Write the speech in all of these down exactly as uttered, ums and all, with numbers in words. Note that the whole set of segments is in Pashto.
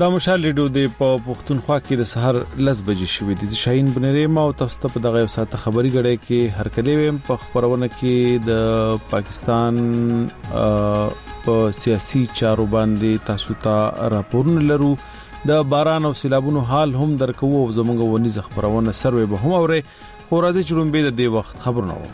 دا مشال ریډیو د په پښتونخوا کې د سحر لس بجې شوې دي. شاهین بنری ما او تاسو ته په دغه ساعت خبري غړې کې هر کله ویم په خبرونه کې د پاکستان په سیاسي چارو باندې تاسو ته راپورونه لرو. د باران او سیلابونو حال هم درکو او زموږ ونی خبرونه سروي به هم اوري. خو راځي چې رومبه د دې وخت خبرونه وو.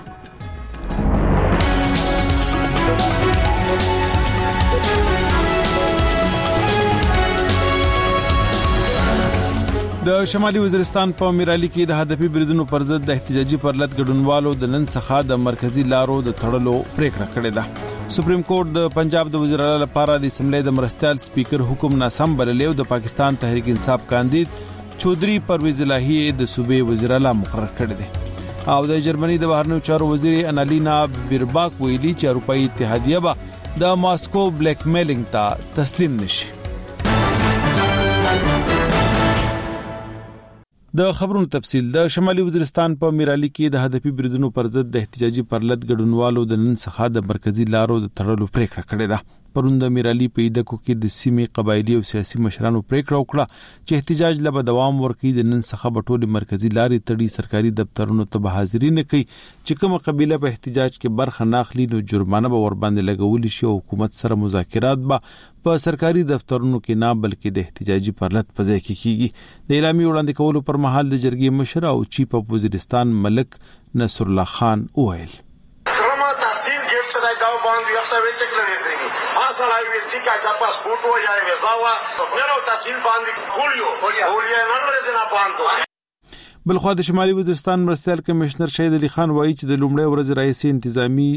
د شمالي وزیرستان په میرالي کې د هدفي بریدونو پر ضد د احتجاجي پرلط ګډونوالو د نن څخه د مرکزی لارو د تړلو پریکړه کړې ده. سپریم کورټ د پنجاب د وزیر اعلی لپاره د اسمبلی د مرستيال سپیکر حکم ناسم بللی او د پاکستان تحریک انصاف کاندید چودري پرویز الهی د صوبې وزیر اعلی مقرر کړی دی. او د جرمني د بهرنیو چارو وزیر انالینا بیرباک ویلي چې اروپאי اتحادیه به د ماسکو بلیک میلینګ ته تسلیم نشي. د خبرونو تفصیل. د شمالي وزیرستان په میرالي کې د هدفي بریدونو پر ضد د احتجاجي پرلط ګډونوالو د نن څخه د مرکزی لارو د تړلو پریکړه کړې ده. پرون د میرالي په ایدکو کې د سیمې قبایلی او سیاسي مشرانو پریکړه وکړه چې احتجاج لپاره دوام ورکړي. د نن څخه په ټولي مرکزی لارې تړي سرکاري دفترونو ته به حاضري نه کوي. چې کومه قبيله په احتجاج کې برخه نه اخلي نو جرمانه به ور باندې لګول شي او حکومت سره مذاکرات به په سرکاري دفترونو کې نه بلکې د احتجاجي پرلط په ځای کې کیږي. د اعلامیې وړاندې کولو پر مهال د جرګې مشر او چیف اف وزیرستان ملک نصر الله خان وویل تحصیل گیٹ چدای داو باندې یخته وچک لري درګي اصل هاي ویسي کا چا پاسپورت و یا ویزا وا نو تحصیل باندې کولیو کولیو نه لري نه باندې. بلخو د شمالي وزیرستان مرستيال کمشنر شهید علي خان وایي چې د لومړی ورځ رئیس انتظامی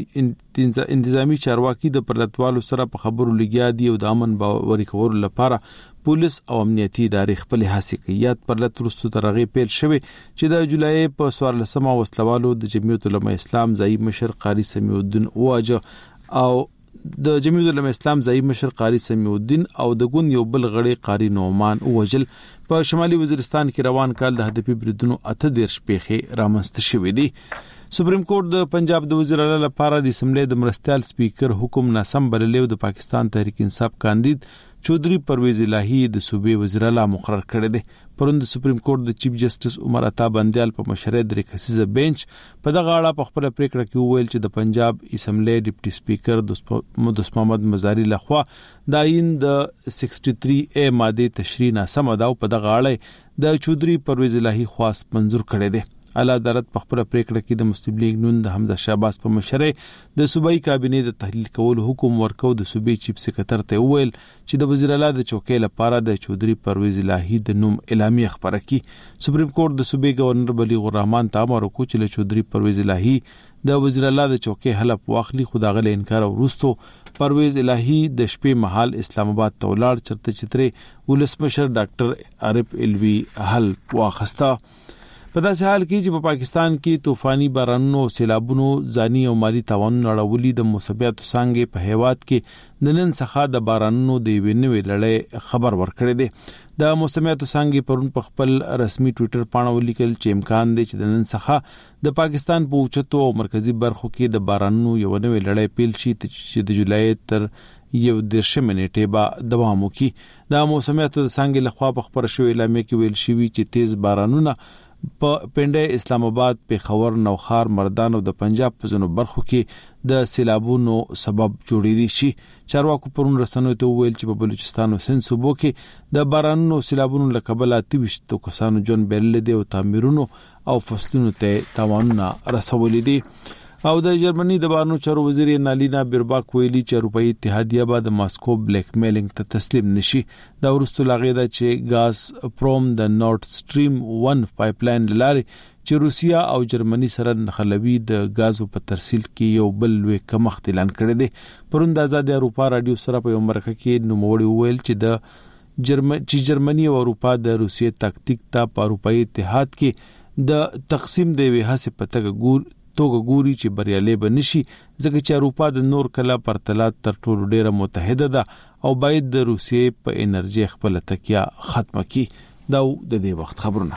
انتظامی چارواکي د پرلطوالو سره په خبرو لګیا دي او د امن باوري کولو لپاره پولیس او امنیتي ادارې خپل هڅې کوي. یاد پرلط وروسته ترغه پیل شوی چې د جولای په څوارلسمه وسلوالو د جمعیت العلماء اسلام ځای مشر قاری سمیع الدین واجه او د جمعیت العلماء اسلام ځای مشر قاری سمیع الدین او د ګوند یو بل غړي قاری نومان وجل. په شمالي وزیرستان کې روان کال د هدفي بریدونو اته دیرش پیښې رامنځته شوې دي. سپریم کورټ د پنجاب د وزیر اعلی لپاره د اسمبلی د مرستيال سپیکر حکم ناسم بللی او د پاکستان تحریک انصاف کاندید چودري پرویز الهی د صوبې وزیر اعلی مقرر کړی دی. پرون د سپریم کورټ د چیف جسټس عمر عطا بندیال په مشرۍ درې کسیزه بنچ په دغه اړه په خپل پریکړه کې وویل چې د پنجاب اسمبلی ډیپټي سپیکر دوست محمد مزاری لخوا د آئین د سیکسټي تھری اے ماده تشریح ناسم ده او په دغه اړه د چودري پرویز الهی خواص منظور کړی دی. اعلی عدالت په خپل پریکړه کې د مسلم لیگ نون د حمزه شهباز په مشرۍ د صوبایي کابینې د تحلیل کولو حکم ورکو. د صوبې چیف سکرټر ته ویل چې د وزیر اعلی د چوکۍ لپاره د چودري پرویز الهی د نوم اعلامیه خبره کړي. سپریم کورټ د صوبې گورنر بلیغ الرحمن ته امر وکړ چې له چودري پرویز الهی د وزیر اعلی د چوکۍ حلف واخلي. خداغله انکار ورستو پرویز الهی د شپې مهال اسلام آباد ته ولاړ چرته چتري ولسمشر ډاکټر عارف الوی حل واخستا. په داسې حال کې چې په پاکستان کې طوفاني بارانونو او سیلابونو ځاني او مالی تاوانونه اړولي د موسمیاتو څنګه په هیواد کې د نن څخه د بارانونو د وینوي لړۍ خبر ورکړی دی. د موسمیاتو څنګه پرون په خپل رسمي ټوئیټر باندې ولیکل چې امکان دی چې د نن څخه د پاکستان په اوچتو او مرکزی برخو کې د بارانونو یو نوې لړۍ پیل شي چې د جولای تر یو دیرشم نیټه به دوام وکړي. د موسمیاتو څنګه لخوا په خبر شوی اعلامیه کې ویل شوی چې تیز بارانونه په پنده اسلام آباد پیښور نوخار مردان او د پنجاب په ځینو برخو کې د سیلابونو سبب جوړېدي شي. چارواکو پرون رسنیو ته ویل چې په بلوچستان او سند صوبو کې د بارانونو سیلابونو لکبل اتويشت کسانو جون بیرل دي او تعمیرونو او فصلونو ته تاوانونه رسولې دي. او د جرمني د بهرنیو چارو وزیر انالینا بیرباک ویلي چې اروپאי اتحادیه به د ماسکو بلیک میلینګ ته تسلیم نشي. دا ورستو لاغې ده چې غاز پروم د نورد سټریم ون پایپ لاین لاري چې روسیا او جرمني سره نخلوي د غازو په ترسیل کې یو بل لوی کمښت اعلان کړی دی. پرون د آزاد اروپا رادیو سره په مرکه کې نوموړي ویل چې د جرمني چې جرمني او اروپا د روسیې تاکتیک ته په اروپאי اتحاد کې د تقسیم دی وه هڅه پته ګور توګه ګوري چې بریالي بنشي ځکه چې اروپا د نور کله پرتله تر ټولو ډیره متحده ده او باید د روسیې په انرژي خپل تکیه ختمه کړي. دا د دې وخت خبرونه.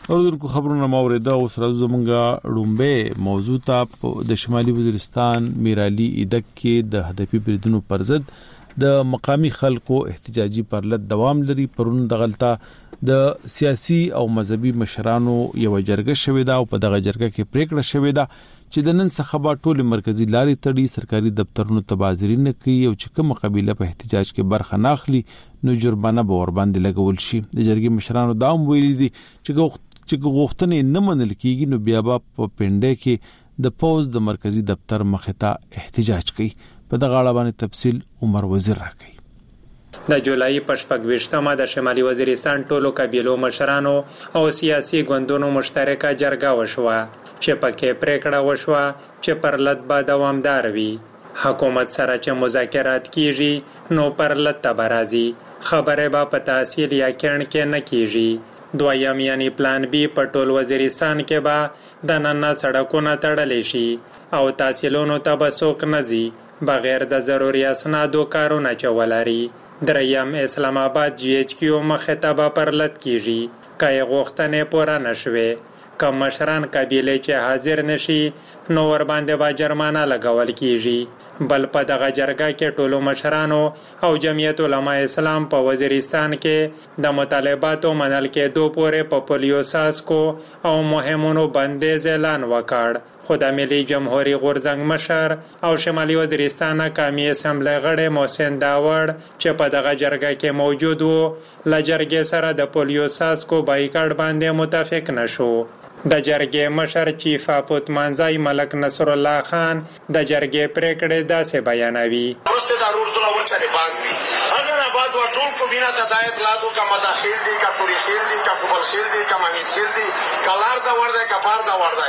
اوردونکو خبرونه مورده او سره زمونږه ډومبه موضوع ته د شمالي وزیرستان میرعلی ایدک کې د هدفي بریدونو پر ضد د مقامی خلکو احتجاجي پرلط دوام لري. پرون د غلطه د سیاسي او مذهبي مشرانو یو جرګه شوې ده او په دغه جرګه کې پریکړه شوې ده چې د نن څخه به ټول مرکزی لارې تړي، سرکاري دفترونو تبازری نه کوي او چې کوم قبيله په احتجاج کې برخه نه اخلي نو جرمانه به ور باندې لګول شي. د جرګې مشرانو دا هم ویلي دي چې چې غوښتنې نه منل کیږي نو بیا به په پنده کې د پوز د مرکزی دفتر مخې ته احتجاج کوي. په دغه اړه باندې تفصیل عمر وزیر راکړي. د جولای په شپږ ویشتمه د شمالي وزیرستان ټولو قبیلو مشرانو او سیاسي ګوندونو مشترکه جرګه وشوه چې پکې پریکړه وشوه چې پرلط به دوامدار وي. حکومت سره چې مذاکرات کیږي نو پرلط ته به راځي، خبره به په تحصیل یا کڼ کې نه کیږي. دویم یعنی پلان بی په ټول وزیرستان کې به د نن سړکونه تړلی شي او تحصیلونو ته به څوک نه ځي بغیر د ضروري اسنادو کارونه چولاري. دریم اسلام آباد جی ایچ کیو مخې ته به پرلط کیږي که یې غوښتنې پوره نشوې. که مشران قبیله چې حاضر نشي نو ور باندې به جرمانه لګول کیږي. بل په دغه جرګه کې ټولو مشرانو او جمعیت علما اسلام په وزیرستان کې د مطالباتو منل کېدو پورې په پولیو ساسکو او مهمونو بندیز اعلان وکړ. خو د ملي جمهوریت غورځنګ مشر او شمالي وزیرستان قومي اسمبلی غړی محسن داوړ چې په دغه جرګه کې موجود وو له جرګې سره د پولیو ساسکو بایکاټ باندې متفق نشو. د جرګې مشر چیف اپوت منځای ملک نصر الله خان د جرګې پریکړې داسې بیانوي. ټول کو بنا تدایت لادو کا مداخل دی کا پوری خیل دی کا قبل خیل دی کا منید خیل دی کا لار دا ورده کا پار دا ورده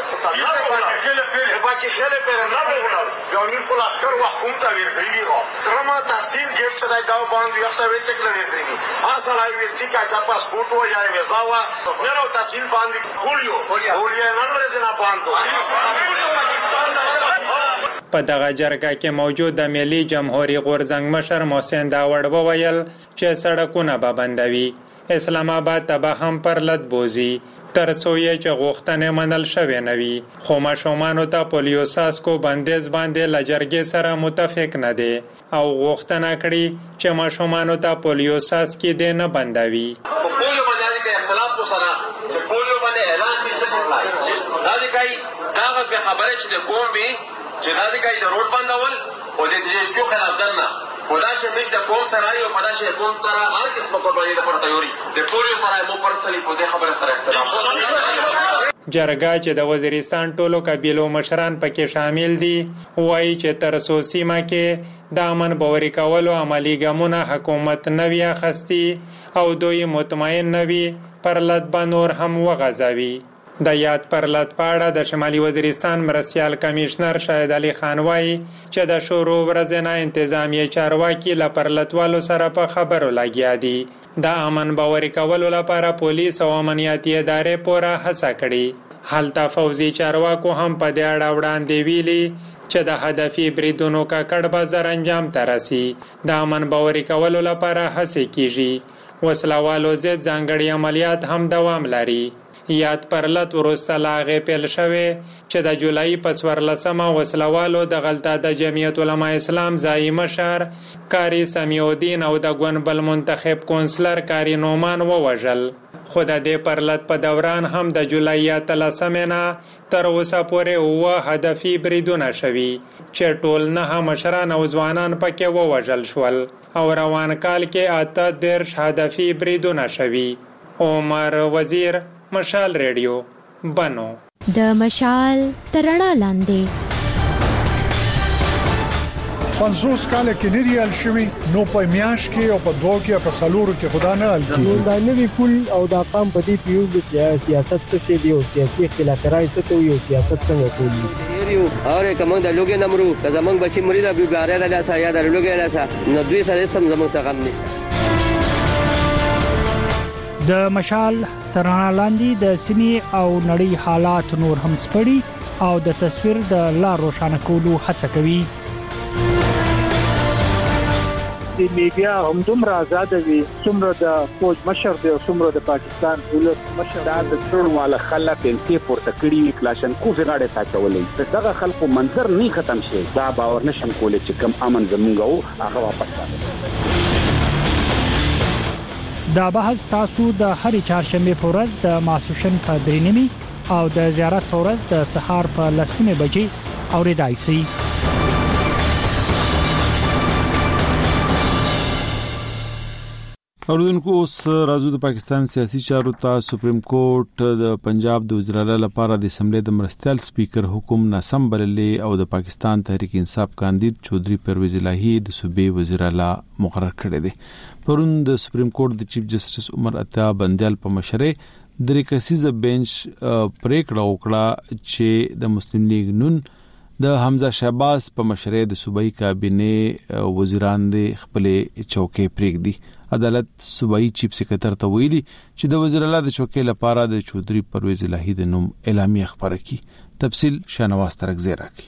باقی خیل پر نه وګړل یو نیم کول افکر وحکوم تا ویر دی رو ترما تحصیل گیټ څخه داو باندې یخته وې چک لري دی اصل ای ورتی کا چا پاسپورت و یا ویزا وا نو تحصیل باندې کولیو کولیو نه لري نه باندې. په دغه جرګه کې موجود د ملي جمهوریت غورځنګ مشر محسن داوړ وویل چې سړکونه به بندوي، اسلام آباد ته به هم پرلط بوزي تر څو یې چې غوښتنې منل شوې نه وي. خو ماشومانو ته پولیو ساسکو بندیز باندې له جرګې سره متفق نه دی او غوښتنه کړې چې ماشومانو ته پولیو ساسکي دې نه بندوي. پولیو باندې اختلاف سره چې پولیو باندې اعلان کړي دا دې کوي دا به خبره چې د قوم وي چې دا دې کوي د روډ بندول او د دې چې خلاف دنه خدا شمش د قوم سره یو پدا شي قوم تر هر قسمه قرباني د پرته یوري د پولیو سره مو پرسلی په دې خبره سره اختلاف. جرګه چې د وزیرستان ټولو قبیلو مشران پکې شامل دي وایي چې تر څو سیمه کې د امن باوري کولو عملی ګامونه حکومت نوی اخستی او دوی مطمئن نوی پرلط به نور هم وغځوي. د یاد پرلط پاړه د شمالي وزیرستان مرستیال کمیشنر شاهد علي خان وایي چې د شروع ورځې نه انتظامی چارواکي له پرلطوالو سره په خبرو لګیا دي. د امن باوري کولو لپاره پولیس او امنیتي ادارې پوره هڅه کړې. هلته فوزي چارواکو هم په دې اړه وړاندې ویلي چې د هدفي بریدونو ککړ به زر انجام ته رسي. د امن باوري کولو لپاره هڅې کیږي. وسلوالو ضد ځانګړي عملیات هم دوام لري. یاد پرلط ورسته لاغې پیل شوې چې د جولای په څوارلسمه وسلوالو د غلطه د جمعیت علما اسلام ځایي مشر کاری سمیع الدین او د ګوند بل منتخب کونسلر کاری نومان ووژل. خو د دې پرلط په دوران هم د جولای اتلسمې نه تر اوسه پورې اووه هدفي بریدونه شوي چې ټول نهه مشران او ځوانان پکې ووژل شول او روان کال کې اته دېرش هدفي بریدونه شوي. عمر وزیر، مشال ریډیو، بنو. د مشال ترڼا لاندې پنځوس کال کې نه دی ال شوی نو په میاش کې او په دوه کې په سالورو کې خدا نه ال کیږي. دا نوی پول او دا قام په دې پیو چې سیاست څه شي دی او سیاسي اختلافات څه ته یو سیاست څنګه کوي یو اور کوم د لوګي نمرو که زمنګ بچي مرید ابي باره د لاسه یا د لوګي لاسه نو دوی سره سم زمنګ څخه هم نشته. د مشال ترڼا لاندې د سیمې او نړۍ حالات نور هم سپړي او د تصویر د لار روښانه کولو هڅه کوي. د لیبیا هم دومره آزاد وي څومره د فوج مشر دی او څومره د پاکستان ولس مشر دا د ټول والا خلک انتي پورته کړی کلاشنکوف غاړه ساتولې دغه خلکو منظر نه ختم شي دا باور نشم کولای چې کم امن زمونږ او هغه واپس راځي. دا بحث تاسو د هرې چهارشنبه په ورځ د ماسوشن په درې نیمه او د زیارت په ورځ د سهار په لس نیمه بجې اوریدای شئ. اوردونکو اوس راځو د پاکستان سیاسي چارو ته. سپریم کورټ د پنجاب د وزیر اعلی لپاره د اسمبلی د مرستیال سپیکر حکم ناسم بللی او د پاکستان تحریک انصاف کاندید چودري پرویز الهی د صوبې وزیر اعلی مقرر کړی دی. پرون د سپریم کورټ د چیف جسټس عمر عطا بندیال په مشرۍ درې کسیزه بنچ پریکړه وکړه چې د مسلم لیگ نون د حمزه شهباز په مشرۍ د صوبایي کابینه وزیران د خپل چوکۍ پریږدي. عدالت صوبایي چیف سکرټر ته ویلي چې د وزیر اعلی د چوکۍ لپاره د چودري پرویز الهی د نوم اعلامیه خبره کی. تفصیل شانواز ترکزی راکړي.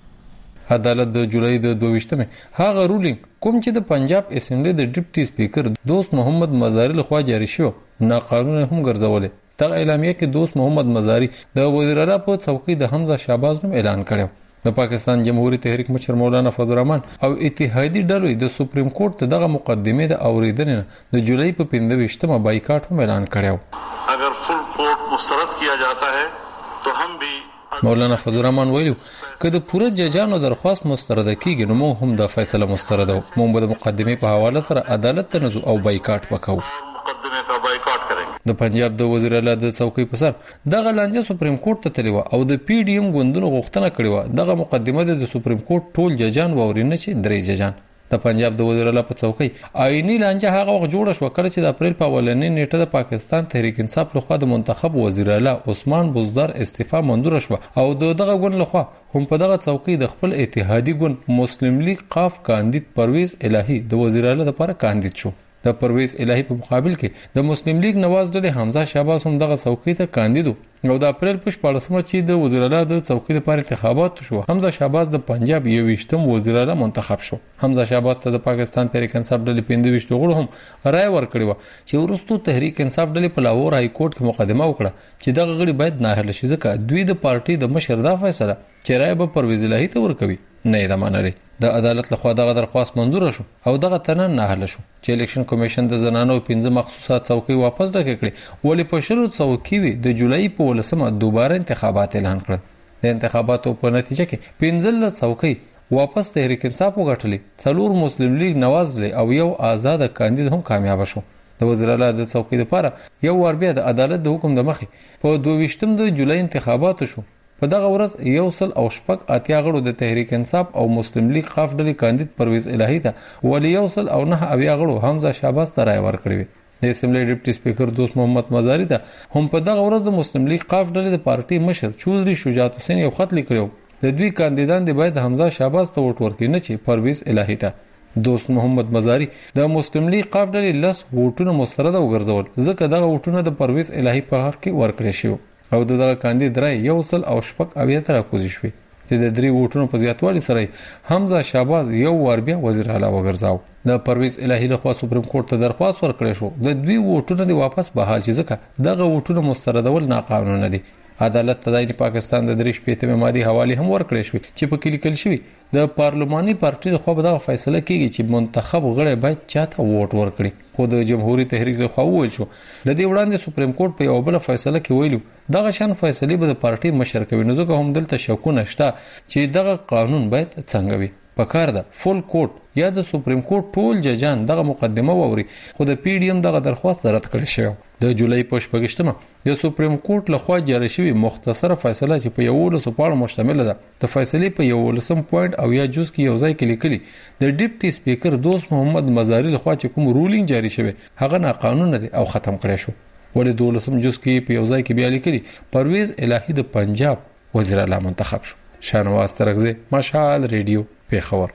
عدالت د جولای د دوه ویشتمه هغه رولینګ کوم چې د پنجاب اسمبلی د ډیپټي سپیکر دوست محمد مزاری لخوا جاری شو ناقانونه هم ګرځولې. دغه اعلامیه کې دوست محمد مزاری د وزیر اعلی په چوکۍ د حمزه شهباز نوم اعلان کړو. د پاکستان جمهوریت تحریک مشر مولانا فضل الرحمن او اتحادی ډلو د سپریم کورټ دغه مقدمه د اوریدنې د جولای په پنځه ویشتمه بایکاټ هم اعلان کړو. اگر فل کورٹ مسترد کیا جاتا ہے تو ہم بھی مولانا فضل الرحمن ویلو که د پوره ججانو درخواست مسترد کیږي نو موږ هم د فیصله مسترد او موږ د مقدمه په حواله سره عدالت ته نزو او بایکاټ وکاو. مقدمه کا بایکاټ کریں. د پنجاب د وزیر اعلی د چوکۍ په سر دغه لانجه سپریم کورټ ته تللی و او د پی ډی ایم غوندونو غوښتنه کړې و دغه مقدمه د سپریم کورټ ټول ججان وورینه چې درې ججان د پنجاب د وزیر اعلی په چوکۍ آئینی لانجه هغه وخت جوړه شو کله چې د اپریل په اولنۍ نیټه د پاکستان تحریک انصاف لخوا د منتخب وزیر اعلی عثمان بزدار استعفا منظور شو او دغه ګوند لخوا هم په دغه چوکۍ د خپل اتحادی ګوند مسلم لیگ قاف کاندید پرویز الهی د وزیر اعلی لپاره کاندید شو. د پرویز الهی په مقابل کې د مسلم لیگ نواز ډلې حمزه شهباز هم دغه چوکۍ ته کاندید او د اپریل په شپاړسمه چې د وزیر اعلی د چوکۍ لپاره انتخابات شو حمزه شهباز د پنجاب یو ویشتم وزیر اعلی منتخب شو. حمزه شهباز ته د پاکستان تحریک انصاف ډلې پنځه ویشت غړو هم رائے ورکړی و چې ورستو تحریک انصاف ډلې په لاهور های کورټ کې مقدمه وکړه چې دغه غړي باید ناهله شي ځکه دوی د پارټي د مشر دا فیصله چې رائے به پرویز الهی ته ورکوي نه یې منلې. د عدالت لخوا دغه درخواست منظور شو او دغه تنن نه حل شو چې الیکشن کمیشن د زنانو پنځه مخصوصات چوکۍ واپس راکړي ولې په شروع چوکۍ وی د جولای په ولسمه دوباره انتخابات اعلان کړل. د انتخاباتو په نتیجه کې پنځه چوکۍ واپس تحریک انصاف وګټلې څلور مسلم لیگ نواز لې او یو آزاد کاندید هم کامیاب شو. د وزیر اعلی د چوکۍ لپاره یو ور بیا د عدالت د حکم د مخې په دوه ویشتم د جولای انتخابات شو. په دغه ورځ یو سل او شپږ اتیا غړو د تحریک انصاف او مسلم لیگ قاف ډلې کاندید پرویز الهی ته ولی یو سل او نه اویا غړو حمزه شهباز ته رائے ورکړي. د اسمبلی ډیپټي سپیکر دوست محمد مزاری ته هم په دغه ورځ د مسلم لیگ قاف ډلې د پارټي مشر چودري شجاعت حسین یو خط لیکلو د دوی کاندیدان دی باید حمزه شهباز ته ووټ ورکړي نه چې پرویز الهی ته. دوست محمد مزاری د مسلم لیگ قاف ډلې لس ووټونه مسترد وګرځول ځکه دغه ووټونه د پرویز الهی په حق کې ورکړي شو او دغه کاندید رائے یو سل او شپږ اویا تر کوزي شوې چې د درې ووټونو په زیاتوالي سره حمزه شهباز یو ور بیا وزیر اعلی وګرځاو. د پرویز الهی لخوا سپریم کورټ ته درخواست ورکړی شو د دوی ووټونه دی واپس بحال شي ځکه دغه ووټونه مستردول ناقانونه دي. عدالت تداین پاکستان د درې شپېتمه ماده حواله هم ورکړی شو چې په کې لیکل شوی د پارلماني پارټي لخوا به دا فیصله کیږي چې منتخب غړي باید چاته ووټ ورکړي. خو د جمهوریت تحریک لخوا وویل شو د دې وړاندې سپریم کورټ په یو بل فیصله کې ویلو دغه شان فیصله به د پارټي مشر کوي نو ځکه هم دلته شکونه شته چې دغه قانون باید څنګه وي. پکار ده فول کورټ یا د سپریم کورټ ټول ججان دغه مقدمه ووري خو د پی ډی ایم دغه درخواست رد کړی شو. د جولای په شپږشتمه د سپریم کورټ لخوا جاری شوی مختصره فیصله چې په یو لسو پاڼو مشتمل ده د فیصلې په یو لسم پوینټ او یا جز کې یو ځای کې لیکلي د ډیپټي سپیکر دوست محمد مزاری لخوا چې کوم رولینګ جاری شوی هغه ناقانونه دي او ختم کړی شو. ولې دولسم جز کې په یو ځای کې بیا لیکلي پرویز الهی د پنجاب وزیر اعلی منتخب شو. شانواز ترکزی مشعل ریډیو پیښور.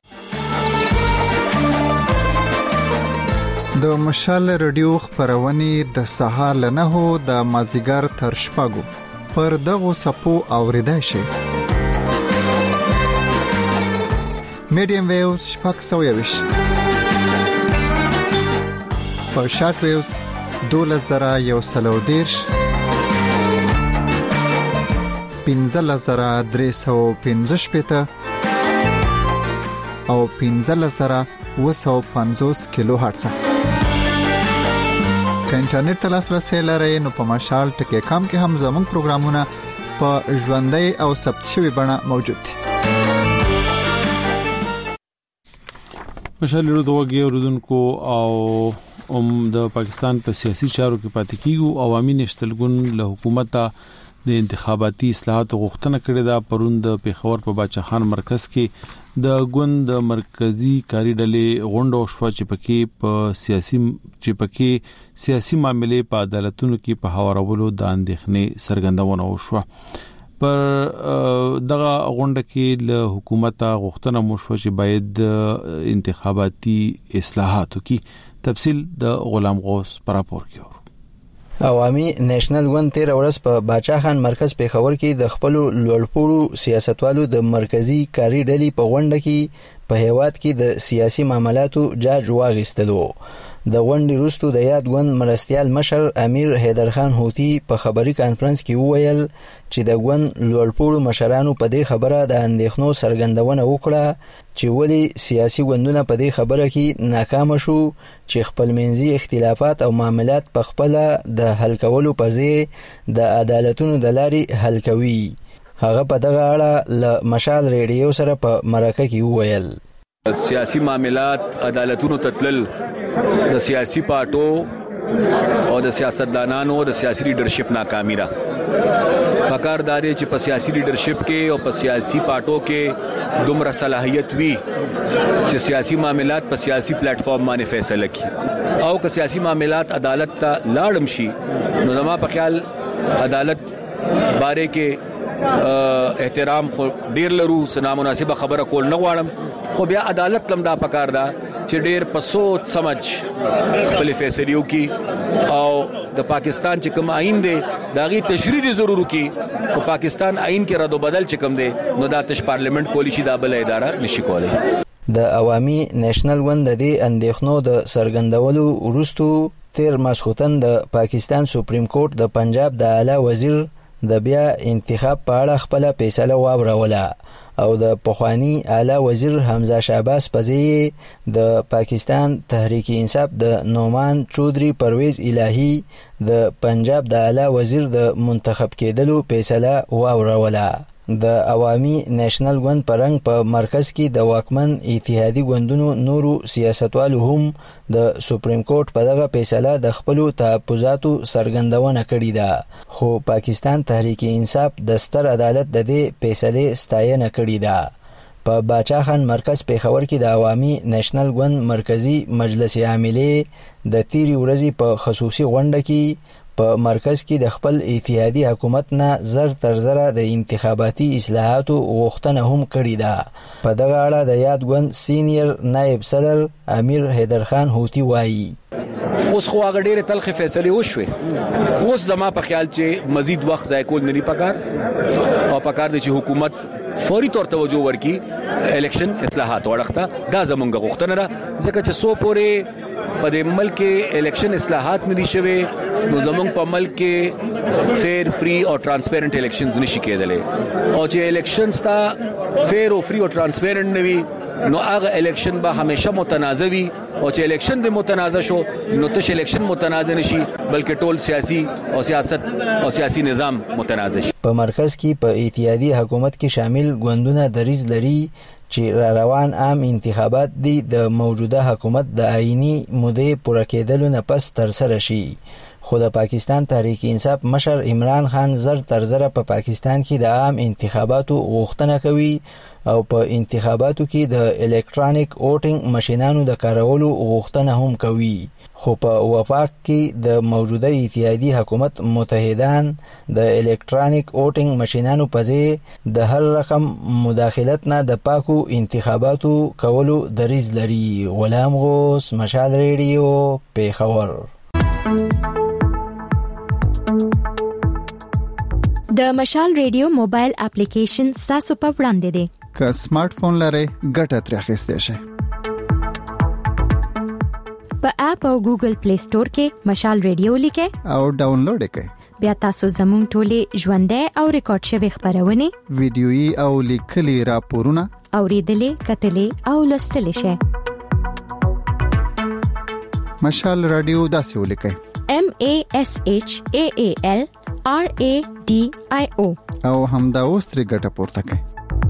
د مشعل ریډیو خبرونه د سهار له نهو د مازیګر تر شپږو پر دغه سپو اوریدای شي. میډیم ویوز شپږ سوه یوش په شارټ ویوز دولس زره یو سلو دیرش پنځلس زره درې سوه پنځه شپېته او پنځلس زره اوه سوه پنځوس کیلو هرتز. که انټرنیټ ته لاسرسی لرئ نو په مشال ټکی کام کې هم زموږ پروګرامونه په ژوندۍ او ثبت شوي بڼه موجود دي. مشال له دوه اوردونکو او هم د پاکستان په سیاسي چارو کې پاتې کیږي. عوامي نشتلګون له حکومت د انتخاباتي اصلاحاتو غوښتنه کړې ده. پرون د پیښور په باچا خان مرکز کې د ګوند مرکزی کاری ډلې غونډه شو چې پکې په سیاسي چې پکې سیاسي معاملې په عدالتونو کې په هوارولو د اندېښنې څرګندونه وشوه. پر دغه غونډه کې له حکومت غوښتنه وشوه چې باید انتخاباتي اصلاحاتو کې تفصیل د غلام غوث پر راپور کې. عوامي نېشنل ګوند تیر ورځ په باچا خان مرکز پیښور کې د خپل لوړپوړو سیاستوالو د مرکزی کاری ډلې په غونډه کې په هیواد کې د سیاسي معاملاتو جاج واغستلو. د غونډې وروسته د یاد ګوند مرستیال مشر امیر حیدرخان هوتی په خبري کانفرنس کې وویل چې د ګوند لوړپوړو مشرانو په دې خبره د اندېښنو څرګندونه وکړه چې ولې سیاسي ګوندونه په دې خبره کې ناکام شو چې خپلمنځي اختلافات او معاملات په خپل د حل کولو په ځای د عدالتونو د لارې حل کوي. هغه په دغه اړه له مشال ریډیو سره په مرکه کې وویل سیاسي معاملات عدالتونو تتلل د سیاسي پارټو او د سیاستدانانو د سیاسي لیډرشپ ناکامی را پکارداري چې په سیاسي لیډرشپ کې او په سیاسي پارټو کې دومره صلاحیت وي چې سیاسي معاملات په سیاسي پلیټ فارم باندې فیصله کړي او که سیاسي معاملات عدالت ته لاړم شي نو زما په خیال عدالت باره کې احترام خو ډیر لرو سنا مناسبه خبره کول نه غواړم خو بیا عدالت لم دا پکار دا چې ډیر په سوچ سمج خپل فیصله وکي او د پاکستان چې کوم آئین دی داغي تشریح ضرور وکي او پاکستان آئین کې رد و بدل چې کوم دی نو د تش پارلیمنت کولی شي دا بل اداره نشي کولای. د عوامي نېشنل ګوند د اندېښنو د سرګندولو وروسته تیر ماسختن د پاکستان سپریم کورټ د پنجاب د اعلی وزیر د بیا انتخاب په اړه خپل فیصله واوروله او د پخوانی اعلی وزیر حمزه شعباس پزی د پاکستان تحریک انصاف د نومان چودري پرویز الهی د پنجاب د اعلی وزیر د منتخب کېدلو فیصله واوروله. د عوامي نېشنل ګوند پرنګ په مرکز کې د واکمن اتحادي ګوندونو نورو سیاستوالو هم د سپریم کورټ په دغه فیصله د خپل تحفظاتو سرګندونه کړې ده خو پاکستان تحریک انصاف د ستر عدالت د دې فیصله ستاینه کړې ده. په باچا خان مرکز پیښور کې د عوامي نېشنل ګوند مرکزی مجلس عاملې د تیری ورځې په خصوصي غونډه کې په مرکز کې د خپل اتحادي حکومت نه زر تر زره د انتخاباتي اصلاحاتو غوښتنه هم کړې ده. په دغه اړه د یاد ګوند سینیئر نائب صدر امیر حیدرخان هوتی وایي اوس خو هغه ډېرې تلخې فیصلې وشوې اوس زما په خیال چې مزید وخت ضایع کول نه پکار او پکار دی چې حکومت فوري طور توجه ورکړي الیکشن اصلاحات ورخته دا زمونږ غوښتنه ده ځکه چې سو پورې په دې ملک کې الیکشن اصلاحات نه دي شوي نو زمونږ په ملک کې فیر فری او ترانسپیرنٹ الیکشنز نشي کېدلی او چې الیکشنز تا فیر او فری او ترانسپیرنٹ نه وي نو هغه الیکشن به همیشه متنازع وي او چې الیکشن د متنازع شو نو تش الیکشن متنازع نشي بلکې ټول سیاسي او سیاست او سیاسي نظام متنازع شي. په مرکز کې په اتحادي حکومت کې شامل ګوندونه دریځ لري چې را روان عام انتخابات دي د موجوده حکومت د آئینی مودې پوره کېدلو نه پس تر سره شي خو د پاکستان تحریک انصاف مشر عمران خان زر تر زره په پاکستان کې د عام انتخاباتو غوښتنه کوي او په انتخاباتو کې د الکترونیک ووټینګ ماشينانو د کارولو غوښتنه هم کوي خو په وفاق کې د موجوده اتحادي حکومت متحدان د الکترونیک ووټینګ ماشينانو په ځای د هر رقم مداخلت نه د پاکو انتخاباتو کولو دریځ لري. غلام غوث، مشال ریډیو، پیښور. د مشال ریډیو موبایل اپلیکیشن ستاسو په وړاندې دی. که سمارټ فون لرئ ګټه ترې اخیستئ شئ. په اپ او ګوګل پلی سٹور کې مشال ریډیو لیکه او ډاونلوډ کړئ. بیا تاسو زموږ ټولې ژوندۍ او ریکارډ شوی خبرونه ویډیويي او لیکلي راپورونه اوریدلې کتلې او لوستلې شئ. مشال رادیو داسې ولیکئ: M A S H A A L R A D I O او همدا اوس ترې ګټه پورته کړئ.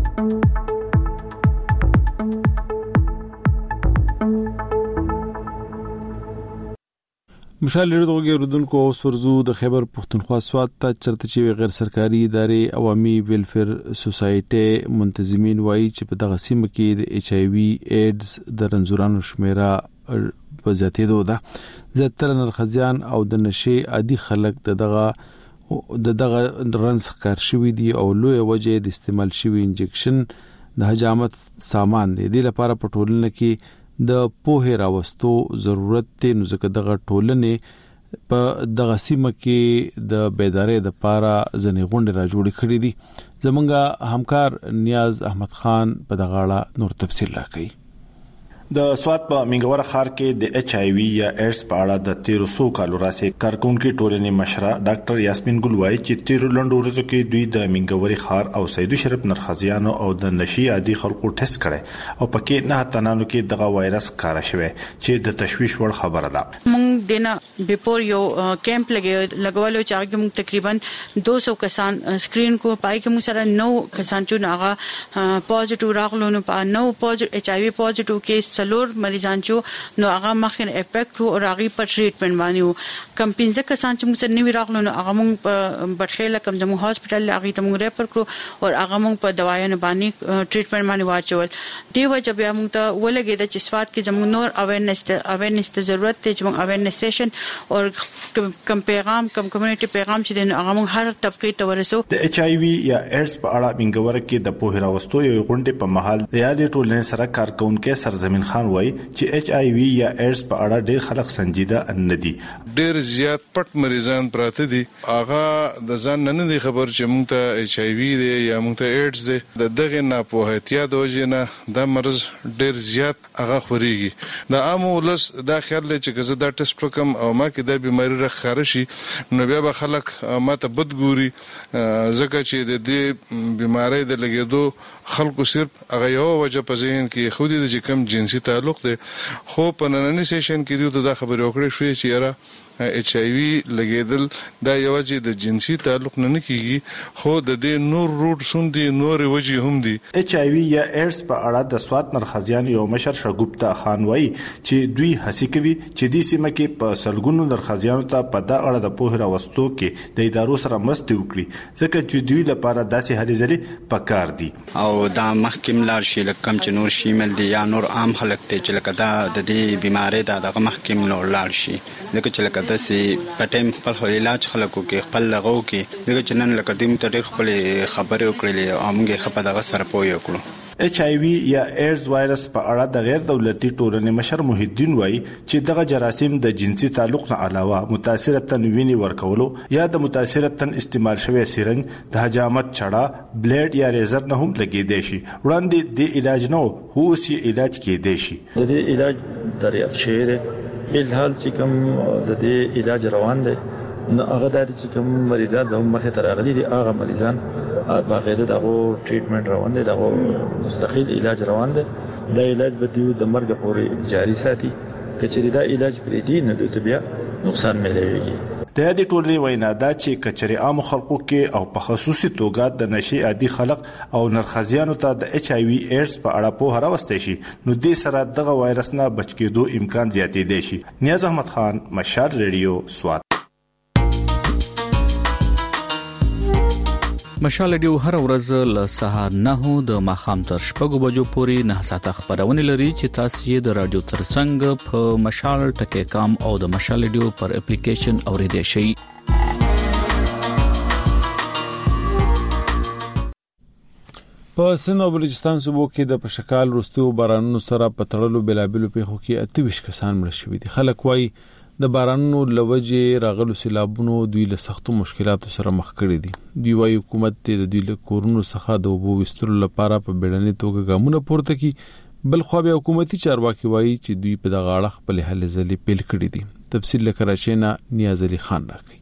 مشال ریډیو دغه ردونکو اوس ورزو د خیبر پښتونخوا سواد ته چرته چې غیر سرکاري ادارې عوامي ویلفیر سوسایټي منتظمین وایي چې په دغه سیمه کې د ایچ آی وی ایډز د رنځورانو شمیره په زیاتېدو ده. زیاتره نرخزیان او د نشي عادي خلک د دغه د دغه رنځ ښکار شوي دي او لوی وجه د استعمال شوی انجکشن د حجامت سامان دی. د لپاره په ټولنه کې د پوهه راوستو ضرورت دی، نو ځکه دغه ټولنه په دغه سیمه کې د بیدارۍ د لپاره ځنې غونډې را جوړې کړې دي. زمونږ همکار نیاز احمد خان په دغه اړه نور تفصیل راکړي. د سوات په منګور خار کې د ایچ آی وی یا ایډز په اړه د تیرو سو کالو راځي کارکونکو ټولنې مشره ډاکټر یاسمین ګل وایي چې تیرو لنډو ورځو کې دوی د منګوري خار او سیدو شرف نرخزیانو او د نشي عادي خلکو ټیسټ کړي او پکې نه تنانو کې دغه وایرس ښکار شوی چې د تشویش وړ خبره ده. موږ دنه بیفور یو کیمپ لګي لګولو چې هغه موږ تقریبا دو سو کسان سکرین کو پای کې موږ سره نو کسان چې هغه پوزټیو راغلو نو په نو پوزټیو ایچ آی وی پوزټیو کې سلور مریضان چې نو هغه مخکې افیکټ وو او هغه په ټریټمنټ باندې وو. کم پنځه کسان چې موږ سره نیو راغلو نو هغه موږ په بټخیله کم زمو هاسپټل هغه ته موږ ریفر کړو او هغه موږ په دوايانو باندې ټریټمنټ باندې واچول. دی وجه بیا موږ ته ولګید چې سواد کې زمو نور اویرنس اویرنس ته ضرورت دی چې موږ اویرنس سیشن او کم پیغام کم کمیونټي پیغام چې دین هغه موږ هر طبقه ته ورسو. د ایچ آی وی یا ایډز په اړه منګور کې د پوهه راوستو یو غونډه په محل د یادې ټولنې سره کارکونکو سرزمین خان وای چې ایچ آی وی یا ایډز په اړه ډېر خلک سنجیده نه دي. ډېر زیات پټ مریضان پراته دي. هغه د ځان نه دی خبر چې موږ ته ایچ آی وی دی یا موږ ته ایډز دی. د دغه ناپوهتیا د وجې نه دا مرض ډېر زیات هغه خوريږي. د عام ولس دا خیال دی چې که زه دا ټیسټ وکم او ما کې دا بیماری راخاره شي نو بیا به خلک ماته بد ګوري، ځکه چې د دې بیماری د لګېدو خلکو صرف هغه یو وجه په ذهن کې خو دې چې کم جنسي تعلق دی. خو په نننی سیشن کې دوی دا خبرې وکړې شوې چې یاره ایچ آی وی لګیدل دا یوازې د جنسي تعلق نه نه کیږي، خو د دې نور روټ سون دي، نور وجې هم دي. ایچ آی وی یا ایډز په اړه د سوات نرخزیان یو مشر شګوپتا خان وایي چې دوی هڅه کوي چې د سیمه کې په سلګونو نرخزیانو ته په دا اړه د پوهه راوستو کې د ادارو سره مرسته وکړي، ځکه چې دوی لپاره داسې هلې ځلې پکار دي او دا محکم لار شي لکه چې نور شیمل دي یا نور عام خلک ته چې لکه دا د دې بیماری دا د محکم نور لار شي، لکه چې لکه د سي پټم خپل علاج خلکو کې خپل لغو کې دغه چنن لکه دې متډیر خپل خبرې وکړلې او موږ خپل دغه سره پوي وکړو. ایچ آی وی یا ایډز وایرس په اړه د غیر دولتي ټولنې مشر محی الدین وایي چې دغه جراثیم د جنسي تعلق نه علاوه متاثره تن ویني ورکولو یا د متاثره تن استعمال شوی سرنج د حجامت چړه بلیډ یا ریزر نه هم لګیدای شي. وړاندې د علاج نه هو سي علاج کېدای شي. د دې علاج دریافت شوی دی بلحال چې کوم د دې علاج روان دی نو هغه د چې کوم مریضان د مخه تر اغلی دي هغه مریضان باقاعده دغه ټریټمنټ روان دی، دغه مستقل علاج روان دی. دا علاج به دیو د مرګ پورې جاری ساتي، کچې دا علاج پرې دی نه د بیا نقصان ملويږي. د دې ټولنې وینا دا چې کچري عام خلکو کې او په خصوصي توګه د نشي عادي خلک او نرخزیانو ته د ایچ آی وی ایډز په اړه په هر واسطه شي نو دې سره دغه وایرس نه بچ کېدو امکان زیاتې دی شي. نیاز احمد خان، مشال ریډیو، سوات. مشال ریډیو هر ورځ له سهار نه د ماښام تر شپږو بجو پورې نه ساعته خبرونه لري چې تاسو یې د رادیو ترڅنګ په مشال ټکی کام او د مشال ریډیو پر اپلیکیشن اوریدئ شئ. په سند او بلوچستان صوبو کې د پشکال وروستو بارانونو سره په تړلو بلابلو پیښو کې اته ویشت کسان مړ شوي دي. خلک وایي د بارانونو لوجې راغلو سیلابونو دوی له سختو مشکلاتو سره مخ کړي دي. دوی وايي حکومت ته د دوی له کورونو څخه د اوبو وسترو لپاره په بیړنۍ توګه ګامونه پورته کړي، بل خو به حکومتي چارواکي وایي چې دوی په دغه اړه خپل هلې ځلې پیل کړې دي. تفصیل له کراچۍ نه نیاز علي خان راکړي.